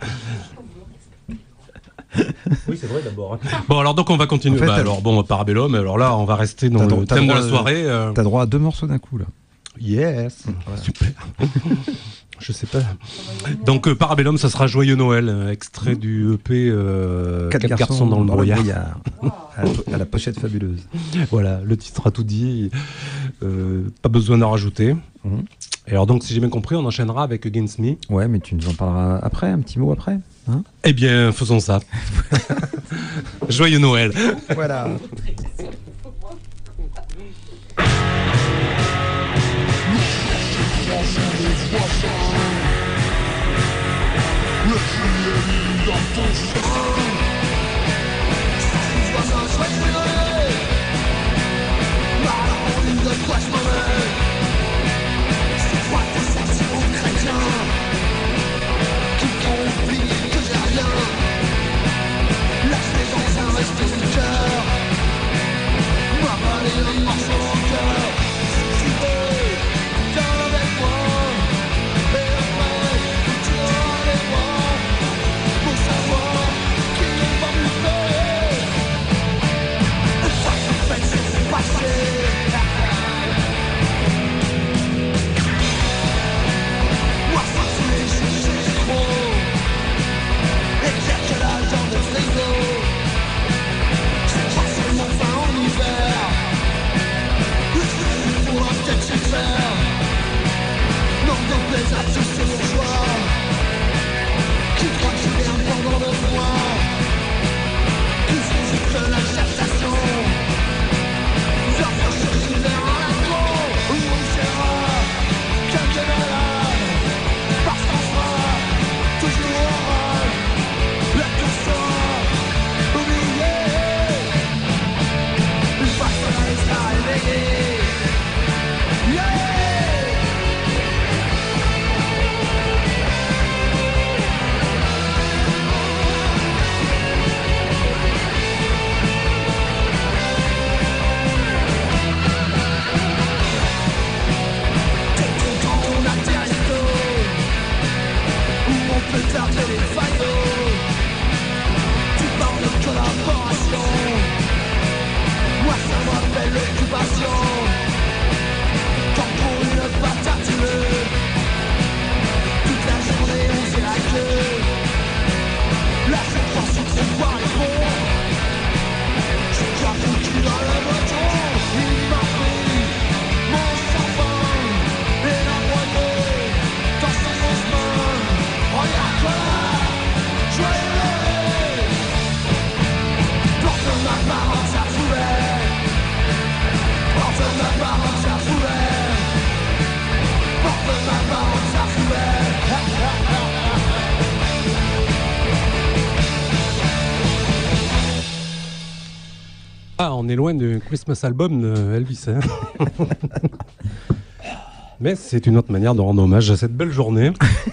Oui, c'est vrai d'abord. Bon, alors donc on va continuer. En fait, Parabellum, alors là, on va rester dans le thème de la soirée. T'as droit à 2 morceaux d'un coup, là. Yes, super. Je sais pas. Donc Parabellum, ça sera Joyeux Noël, extrait du EP 4 garçons dans le brouillard. À la pochette fabuleuse. Voilà, le titre a tout dit. Pas besoin d'en rajouter. Et alors donc, si j'ai bien compris, on enchaînera avec Against Me. Ouais, mais tu nous en parleras après, un petit mot après. Hein, eh bien, faisons ça. Joyeux Noël. Voilà. Ah, on est loin du Christmas album de Elvis. Hein. Mais c'est une autre manière de rendre hommage à cette belle journée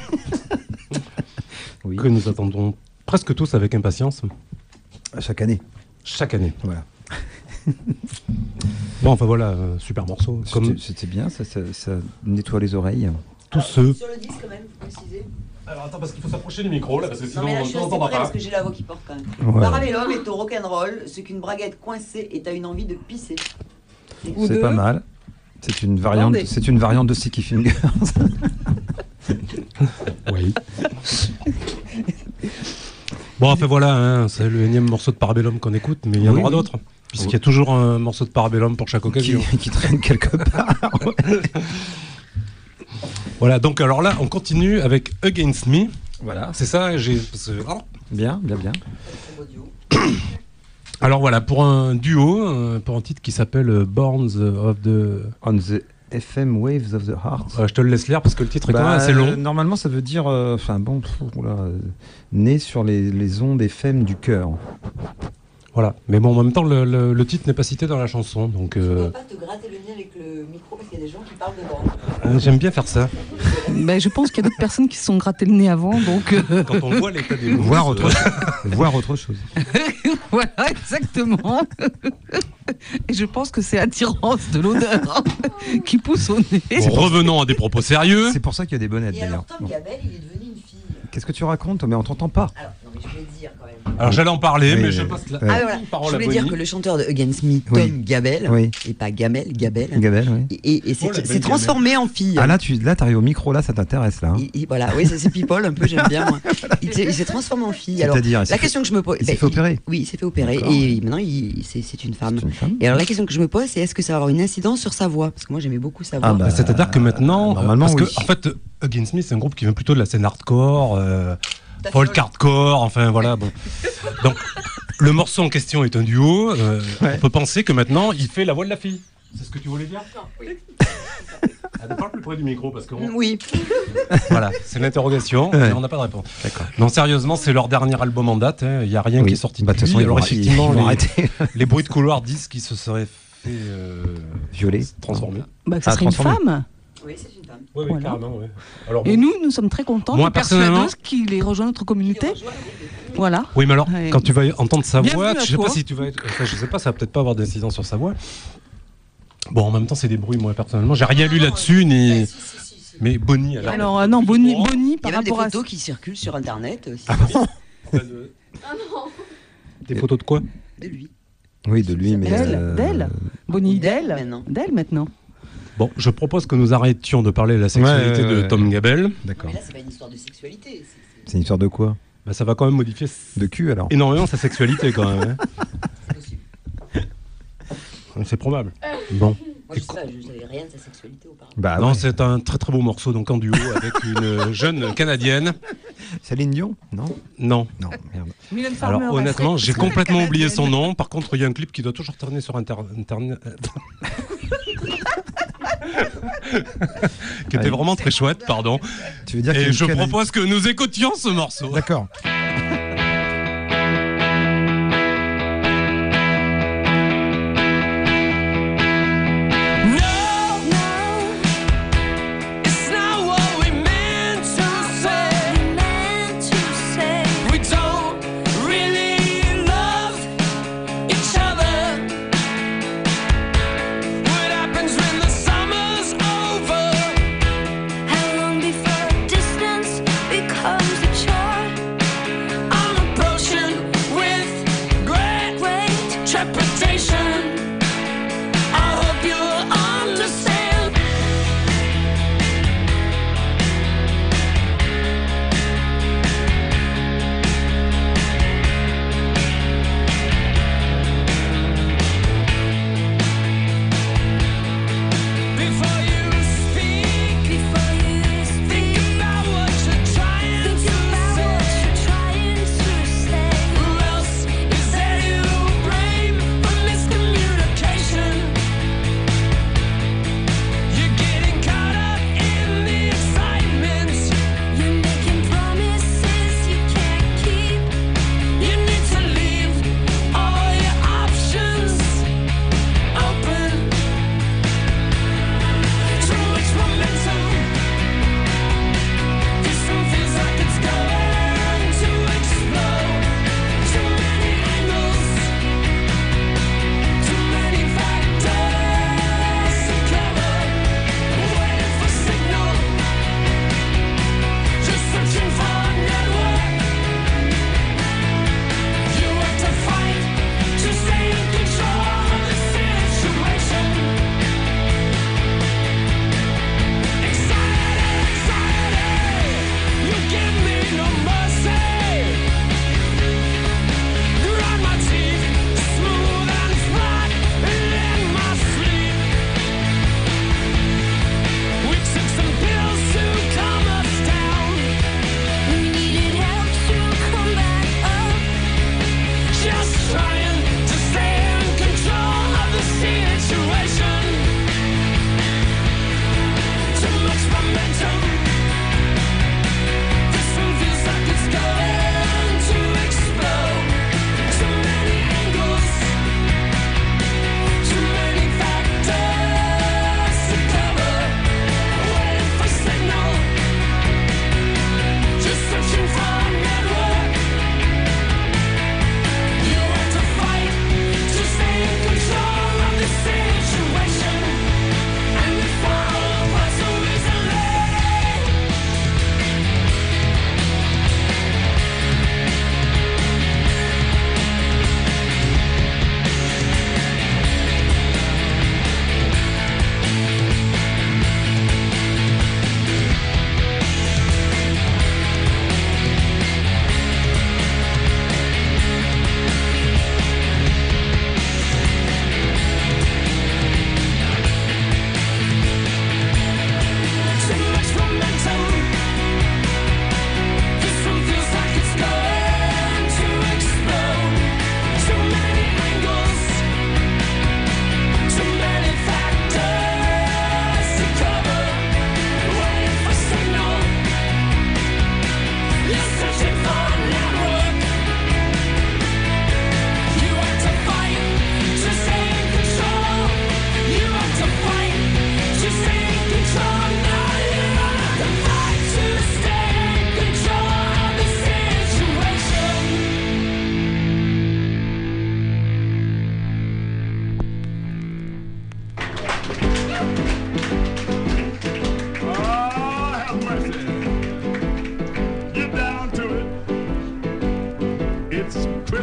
que nous attendons presque tous avec impatience. Chaque année. Chaque année. Voilà. Bon, enfin voilà, super morceau. C'était bien, ça nettoie les oreilles. Tous ceux. Sur le disque, quand même, faut préciser. Alors attends, parce qu'il faut s'approcher du micro là, parce que sinon Non, mais là, on je suis assez n'entendra près pas. parce que j'ai la voix qui porte quand même. Ouais. Parabellum est au rock'n'roll, ce qu'une braguette coincée et t'as une envie de pisser. C'est pas mal. C'est une variante de Sticky Fingers. Oui. Bon, enfin voilà, hein, c'est le énième morceau de Parabellum qu'on écoute, mais il y en aura d'autres. Puisqu'il y a toujours un morceau de Parabellum pour chaque occasion. Qui traîne quelque part. Voilà, donc alors là, on continue avec Against Me. Voilà. C'est ça, Bien. Alors voilà, pour un duo, pour un titre qui s'appelle Borns of the... On the FM Waves of the Heart. Je te le laisse lire parce que le titre est quand même assez long. Normalement, ça veut dire... né sur les ondes FM du cœur. Voilà, mais bon, en même temps, le titre n'est pas cité dans la chanson, donc... Tu ne peux pas te gratter le nez avec le micro parce qu'il y a des gens qui parlent devant. J'aime bien faire ça. Ben, je pense qu'il y a d'autres personnes qui se sont gratté le nez avant, donc... Quand on voit l'état des mots... Voir autre chose. Voilà, exactement. Et je pense que c'est l'attirance de l'odeur qui pousse au nez. Bon, revenons à des propos sérieux. C'est pour ça qu'il y a des bonnettes, Et d'ailleurs. alors, Tom Gabel, il est devenu une fille. Qu'est-ce que tu racontes? Mais on t'entend pas. Alors, non, mais je voulais dire quand même. Alors j'allais en parler, Oui, mais je passe la Ah, voilà. parole Je à voulais Bonnie. dire que le chanteur de Against Me, Tom Oui. Gabel, Oui. et pas Gabel, Gabel, oui. et Oh, la belle s'est transformé en fille. Ah là, t'arrives au micro, là, ça t'intéresse, là. Hein. Voilà, oui, ça c'est people, un peu, j'aime bien, moi. Il s'est transformé en fille. Alors, C'est-à-dire, la question que je me pose. il s'est fait opérer. Oui, il s'est fait opérer. D'accord. Et maintenant, c'est une femme. C'est une femme. Et alors, la question que je me pose, c'est est-ce que ça va avoir une incidence sur sa voix? Parce que moi, j'aimais beaucoup sa voix. Ah bah, C'est-à-dire que maintenant, normalement, parce oui. que en fait, Against Me, c'est un groupe qui vient plutôt de la scène hardcore, folk hardcore, enfin voilà. Bon. Donc, le morceau en question est un duo. On peut penser que maintenant, il fait la voix de la fille. C'est ce que tu voulais dire? Oui. Ne parle plus près du micro parce que Oui. voilà, c'est l'interrogation, mais on n'a pas de réponse. D'accord. Non, sérieusement, c'est leur dernier album en date. Il n'y a rien qui est sorti Bah, de toute depuis. façon, Alors ils effectivement, vont arrêter. les bruits de couloir disent qu'ils se seraient fait Violer. transformer. Bah, que ça serait une femme. Oui, c'est une femme. Oui, Voilà. carrément. Oui. Alors, Et nous sommes très contents Moi, et personnellement- persuadeuses qu'il ait rejoint notre communauté. Voilà. oui, mais alors, Ouais. quand tu vas entendre sa Bienvenue voix, à je sais toi. pas si tu vas être... Enfin, je sais pas, ça va peut-être pas avoir d'incidence sur sa voix. Bon, en même temps, c'est des bruits, moi, personnellement. J'ai rien lu là-dessus, ni... Si. Mais Bonnie, alors... Alors, non, Bonnie, Il y par a même des rapport à. photos qui circulent sur Internet. Des photos de quoi? De lui. Oui, de lui, mais. D'elle. Bonnie, D'elle, d'elle. maintenant. D'elle maintenant. Bon, je propose que nous arrêtions de parler de la sexualité Ouais, de ouais. Tom Gabel. D'accord. Mais là, c'est pas une histoire de sexualité. C'est une histoire de quoi? Bah, ça va quand même modifier De cul, alors? énormément sa sexualité, quand même. C'est possible. Hein. C'est probable. Bon. Moi, je savais rien de sa sexualité auparavant. Bah, non, ouais. c'est un très très beau morceau, donc en duo avec une jeune Canadienne. Céline Dion? Non? Non. Non, merde. Mylène Farmer. Alors honnêtement, j'ai Est-ce que complètement la oublié son Canadienne- nom. Par contre, il y a un clip qui doit toujours tourner sur Internet. qui était vraiment très chouette, pardon. Tu veux dire qu'il y a Et une je Canadienne- propose que nous écoutions ce morceau. D'accord. It's not what we meant to say. We don't really love each other. What happens when the summer's over? How long before distance becomes a chore?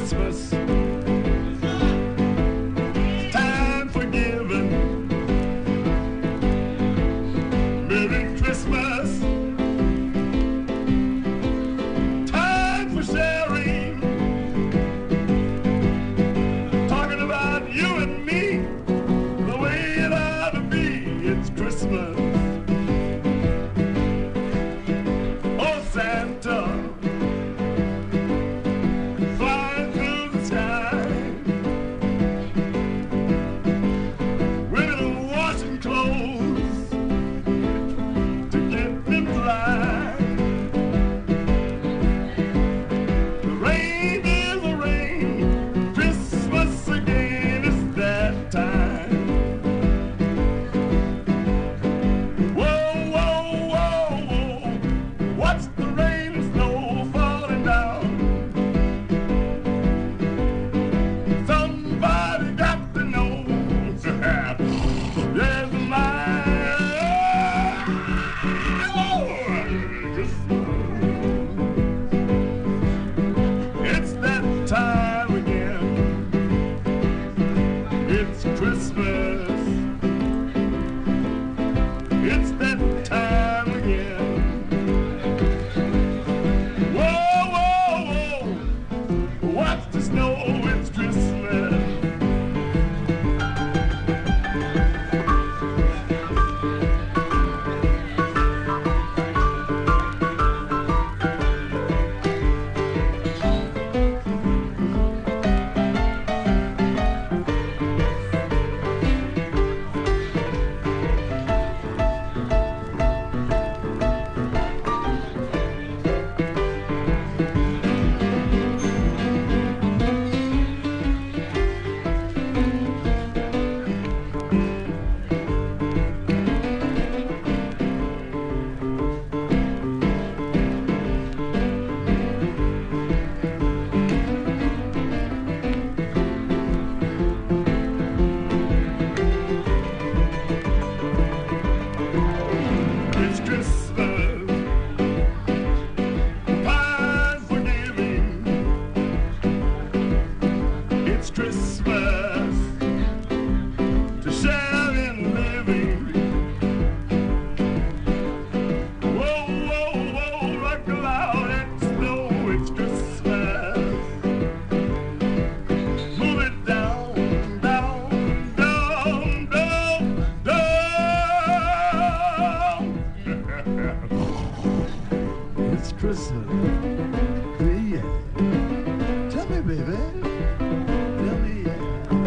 Christmas. Time for giving. Merry Christmas. Time for sharing. Talking about you and me, the way it ought to be. It's Christmas. Oh, Santa, flying through the sky, women washing clothes to get them dry. The rain is the rain, Christmas again is that time. Whoa, whoa, whoa, whoa, what's the rain and snow falling down? Somebody got to know. There's my it's that time again. It's Christmas. It's that time again. Whoa, whoa, whoa. Watch the snow, it's Christmas. It's Christmas. Time for giving. It's Christmas. To share in living. Whoa, whoa, whoa, like a loud and snow. It's Christmas. Move it down, down, down, down, down. It's Christmas. Yeah. Tell me, baby. Tell me, yeah.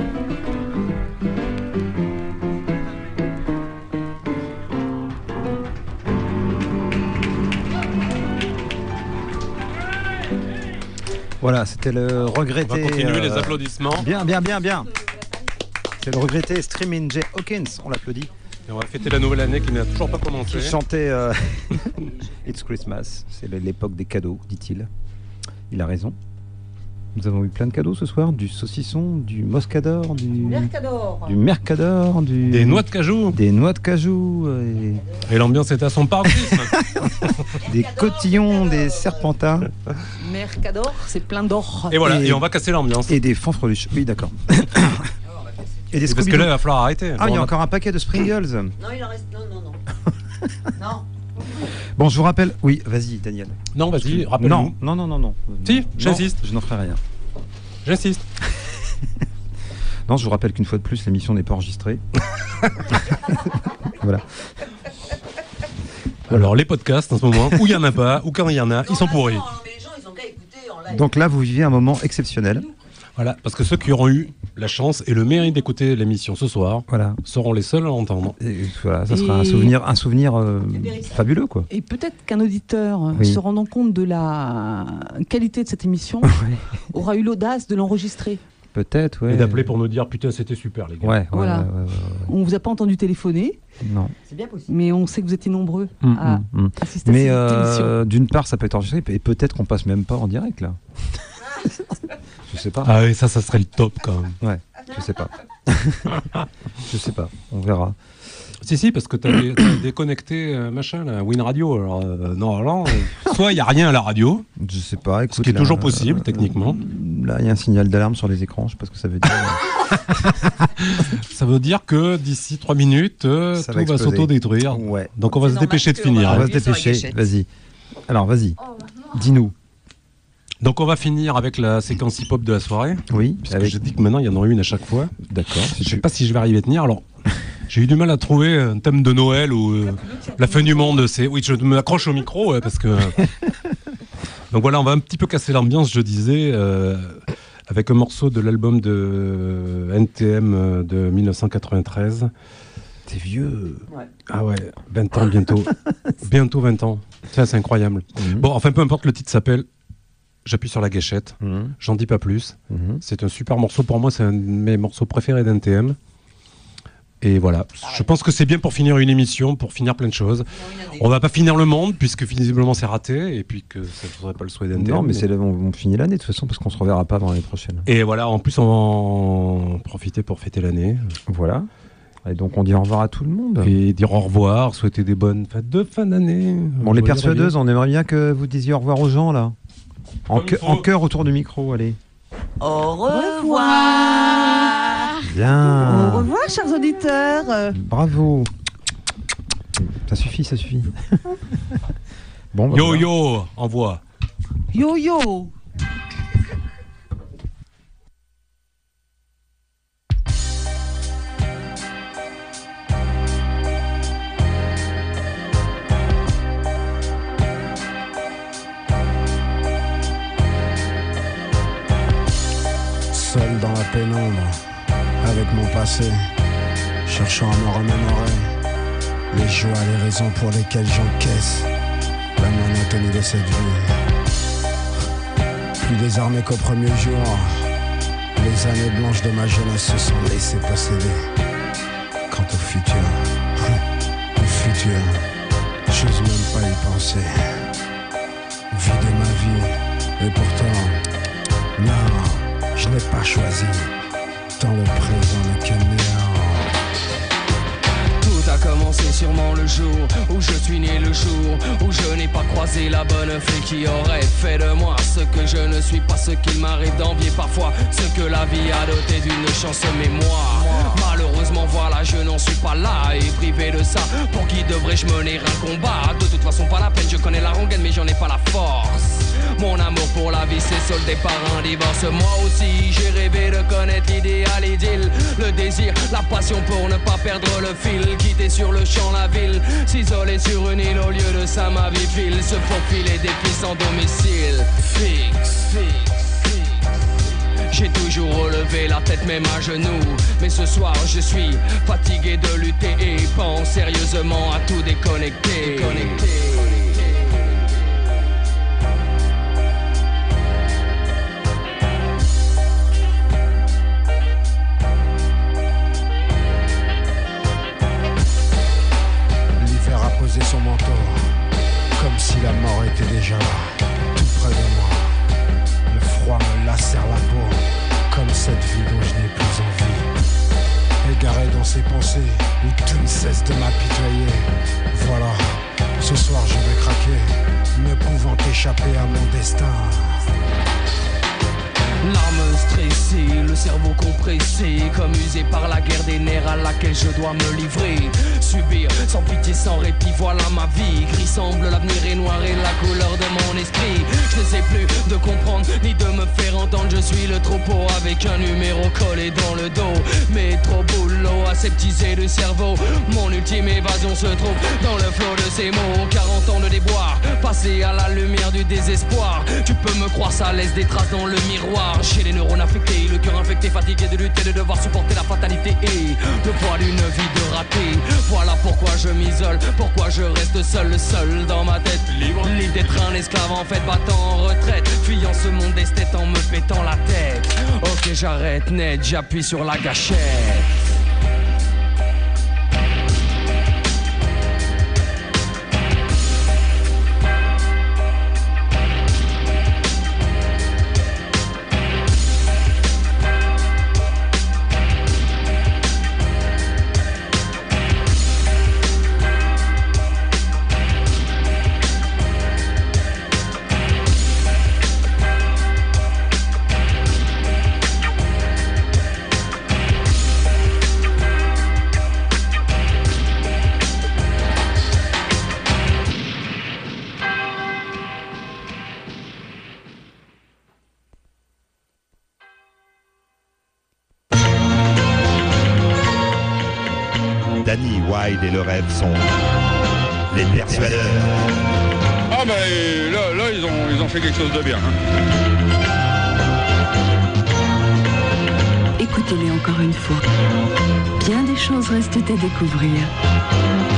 Voilà, c'était le regretté. On va continuer les applaudissements. Bien, bien, bien, bien. C'est le regretté Streaming J. Hawkins, on l'applaudit. Et on va fêter la nouvelle année qui n'a toujours pas commencé. Qui chantait It's Christmas, c'est l'époque des cadeaux, dit-il. Il a raison. Nous avons eu plein de cadeaux ce soir, du saucisson, du moscador, du mercador, des noix de cajou. Des noix de cajou. Et l'ambiance est à son paroxysme. Des cotillons, des serpentins. Mercador, c'est plein d'or. Et voilà, et on va casser l'ambiance. Et des fanfreluches, oui d'accord. Et des parce que là, il va falloir arrêter. Ah, il y a encore un paquet de Springles. Non, il en reste. Non. Non. Bon, je vous rappelle. Oui, vas-y, Daniel. Non, vas-y, rappelle-nous. Non. Si, j'insiste. Je n'en ferai rien. J'insiste. Non, je vous rappelle qu'une fois de plus, l'émission n'est pas enregistrée. Voilà. Alors, les podcasts en ce moment, où il n'y en a pas, ou quand il y en a, ils sont pourris. Mais les gens, ils ont qu'à écouter en live. Donc là, vous vivez un moment exceptionnel. Voilà, parce que ceux qui auront eu la chance et le mérite d'écouter l'émission ce soir seront les seuls à l'entendre. Et voilà, ça sera un souvenir fabuleux, quoi. Et peut-être qu'un auditeur, se rendant compte de la qualité de cette émission, aura eu l'audace de l'enregistrer. Peut-être, ouais. Et d'appeler pour nous dire putain, c'était super, les gars. Ouais. On vous a pas entendu téléphoner. Non. C'est bien possible. Mais on sait que vous étiez nombreux à assister à cette émission. D'une part, ça peut être enregistré, et peut-être qu'on passe même pas en direct, là. Je sais pas. Ah oui, ça serait le top quand même. Ouais, je sais pas. Je sais pas, on verra. Si, parce que t'as déconnecté machin, là, Win Radio. Alors, normalement, soit il n'y a rien à la radio. Je sais pas. Écoute, ce qui est toujours possible, techniquement. Là, il y a un signal d'alarme sur les écrans, je sais pas ce que ça veut dire. Ça veut dire que d'ici 3 minutes, tout va s'autodétruire. Ouais. Donc on va se dépêcher de finir. On va se dépêcher, vas-y. Alors, vas-y, dis-nous. Donc on va finir avec la séquence hip-hop de la soirée. Oui. Puisque j'ai dit que maintenant il y en aura une à chaque fois. D'accord. Je sais pas si je vais arriver à tenir. Alors j'ai eu du mal à trouver un thème de Noël ou la fin du monde. Oui, je m'accroche au micro parce que. Donc voilà, on va un petit peu casser l'ambiance, je disais, avec un morceau de l'album de NTM de 1993. T'es vieux. Ouais. Ah ouais, 20 ans bientôt. Bientôt 20 ans. Ça, c'est incroyable. Bon, enfin, peu importe, le titre s'appelle J'appuie sur la gâchette. J'en dis pas plus. C'est un super morceau. Pour moi, c'est un de mes morceaux préférés d'NTM. Et voilà. Je pense que c'est bien pour finir une émission, pour finir plein de choses. On va pas finir le monde, puisque visiblement c'est raté, et puis que ça ne faudrait pas le souhait d'NTM. Non, mais on finit l'année de toute façon, parce qu'on se reverra pas avant l'année prochaine. Et voilà, en plus, on va en profiter pour fêter l'année. Voilà. Et donc on dit au revoir à tout le monde. Et dire au revoir, souhaiter des bonnes fêtes de fin d'année. Bon, les persuadeuses, on aimerait bien que vous disiez au revoir aux gens, là. En chœur autour du micro, allez. Au revoir. Bien. Au revoir, chers auditeurs. Bravo. Ça suffit, ça suffit. Bon, bah, yo, voilà. yo, envoie. Yo, yo. Seul dans la pénombre, avec mon passé, cherchant à me remémorer les joies, les raisons pour lesquelles j'encaisse la monotonie de cette vie. Plus désarmé qu'au premier jour, les années blanches de ma jeunesse se sont laissées posséder. Quant au futur, j'ose même pas y penser. Vider ma vie, et pourtant, non. Je n'ai pas choisi, tant le présent n'est qu'un néant. Tout a commencé sûrement le jour où je suis né, le jour où je n'ai pas croisé la bonne fée qui aurait fait de moi ce que je ne suis pas, ce qu'il m'arrive d'envier parfois, ce que la vie a doté d'une chance, mais moi malheureusement voilà, je n'en suis pas là, et privé de ça, pour qui devrais-je mener un combat? De toute façon pas la peine, je connais la rengaine mais j'en ai pas la force. Mon amour pour la vie s'est soldé par un divorce. Moi aussi j'ai rêvé de connaître l'idéal idylle, le désir, la passion pour ne pas perdre le fil, quitter sur le champ la ville, s'isoler sur une île, au lieu de ça ma vie file, se faufiler des filles sans domicile fixe. J'ai toujours relevé la tête même à genoux, mais ce soir je suis fatigué de lutter et pense sérieusement à tout déconnecter. Son manteau, comme si la mort était déjà là, tout près de moi. Le froid me lacère la peau, comme cette vie dont je n'ai plus envie. Égaré dans ses pensées, où tout ne cesse de m'apitoyer. Voilà, ce soir je vais craquer, ne pouvant échapper à mon destin. L'âme stressée, le cerveau compressé, comme usé par la guerre des nerfs à laquelle je dois me livrer. Subir sans pitié, sans répit, voilà ma vie. Gris semble l'avenir est noir et la couleur de mon esprit. Je ne sais plus de comprendre ni de me faire entendre. Je suis le troupeau avec un numéro collé dans le dos. Mais trop boulot, aseptisé le cerveau. Mon ultime évasion se trouve dans le flot de ces mots. 40 ans de déboire, passé à la lumière du désespoir. Tu peux me croire, ça laisse des traces dans le miroir. J'ai les neurones affectés, le cœur infecté, fatigué de lutter, de devoir supporter la fatalité et le poids d'une vie de raté. Voilà pourquoi je m'isole, pourquoi je reste seul dans ma tête. Libre d'être un esclave en fait, battant en retraite, fuyant ce monde d'esthète en me pétant la tête. Ok, j'arrête net, j'appuie sur la gâchette. Danny Wilde et le rêve sont les Persuadeurs. Ah ben là ils ont fait quelque chose de bien. Écoutez-les encore une fois. Bien des choses restent à découvrir.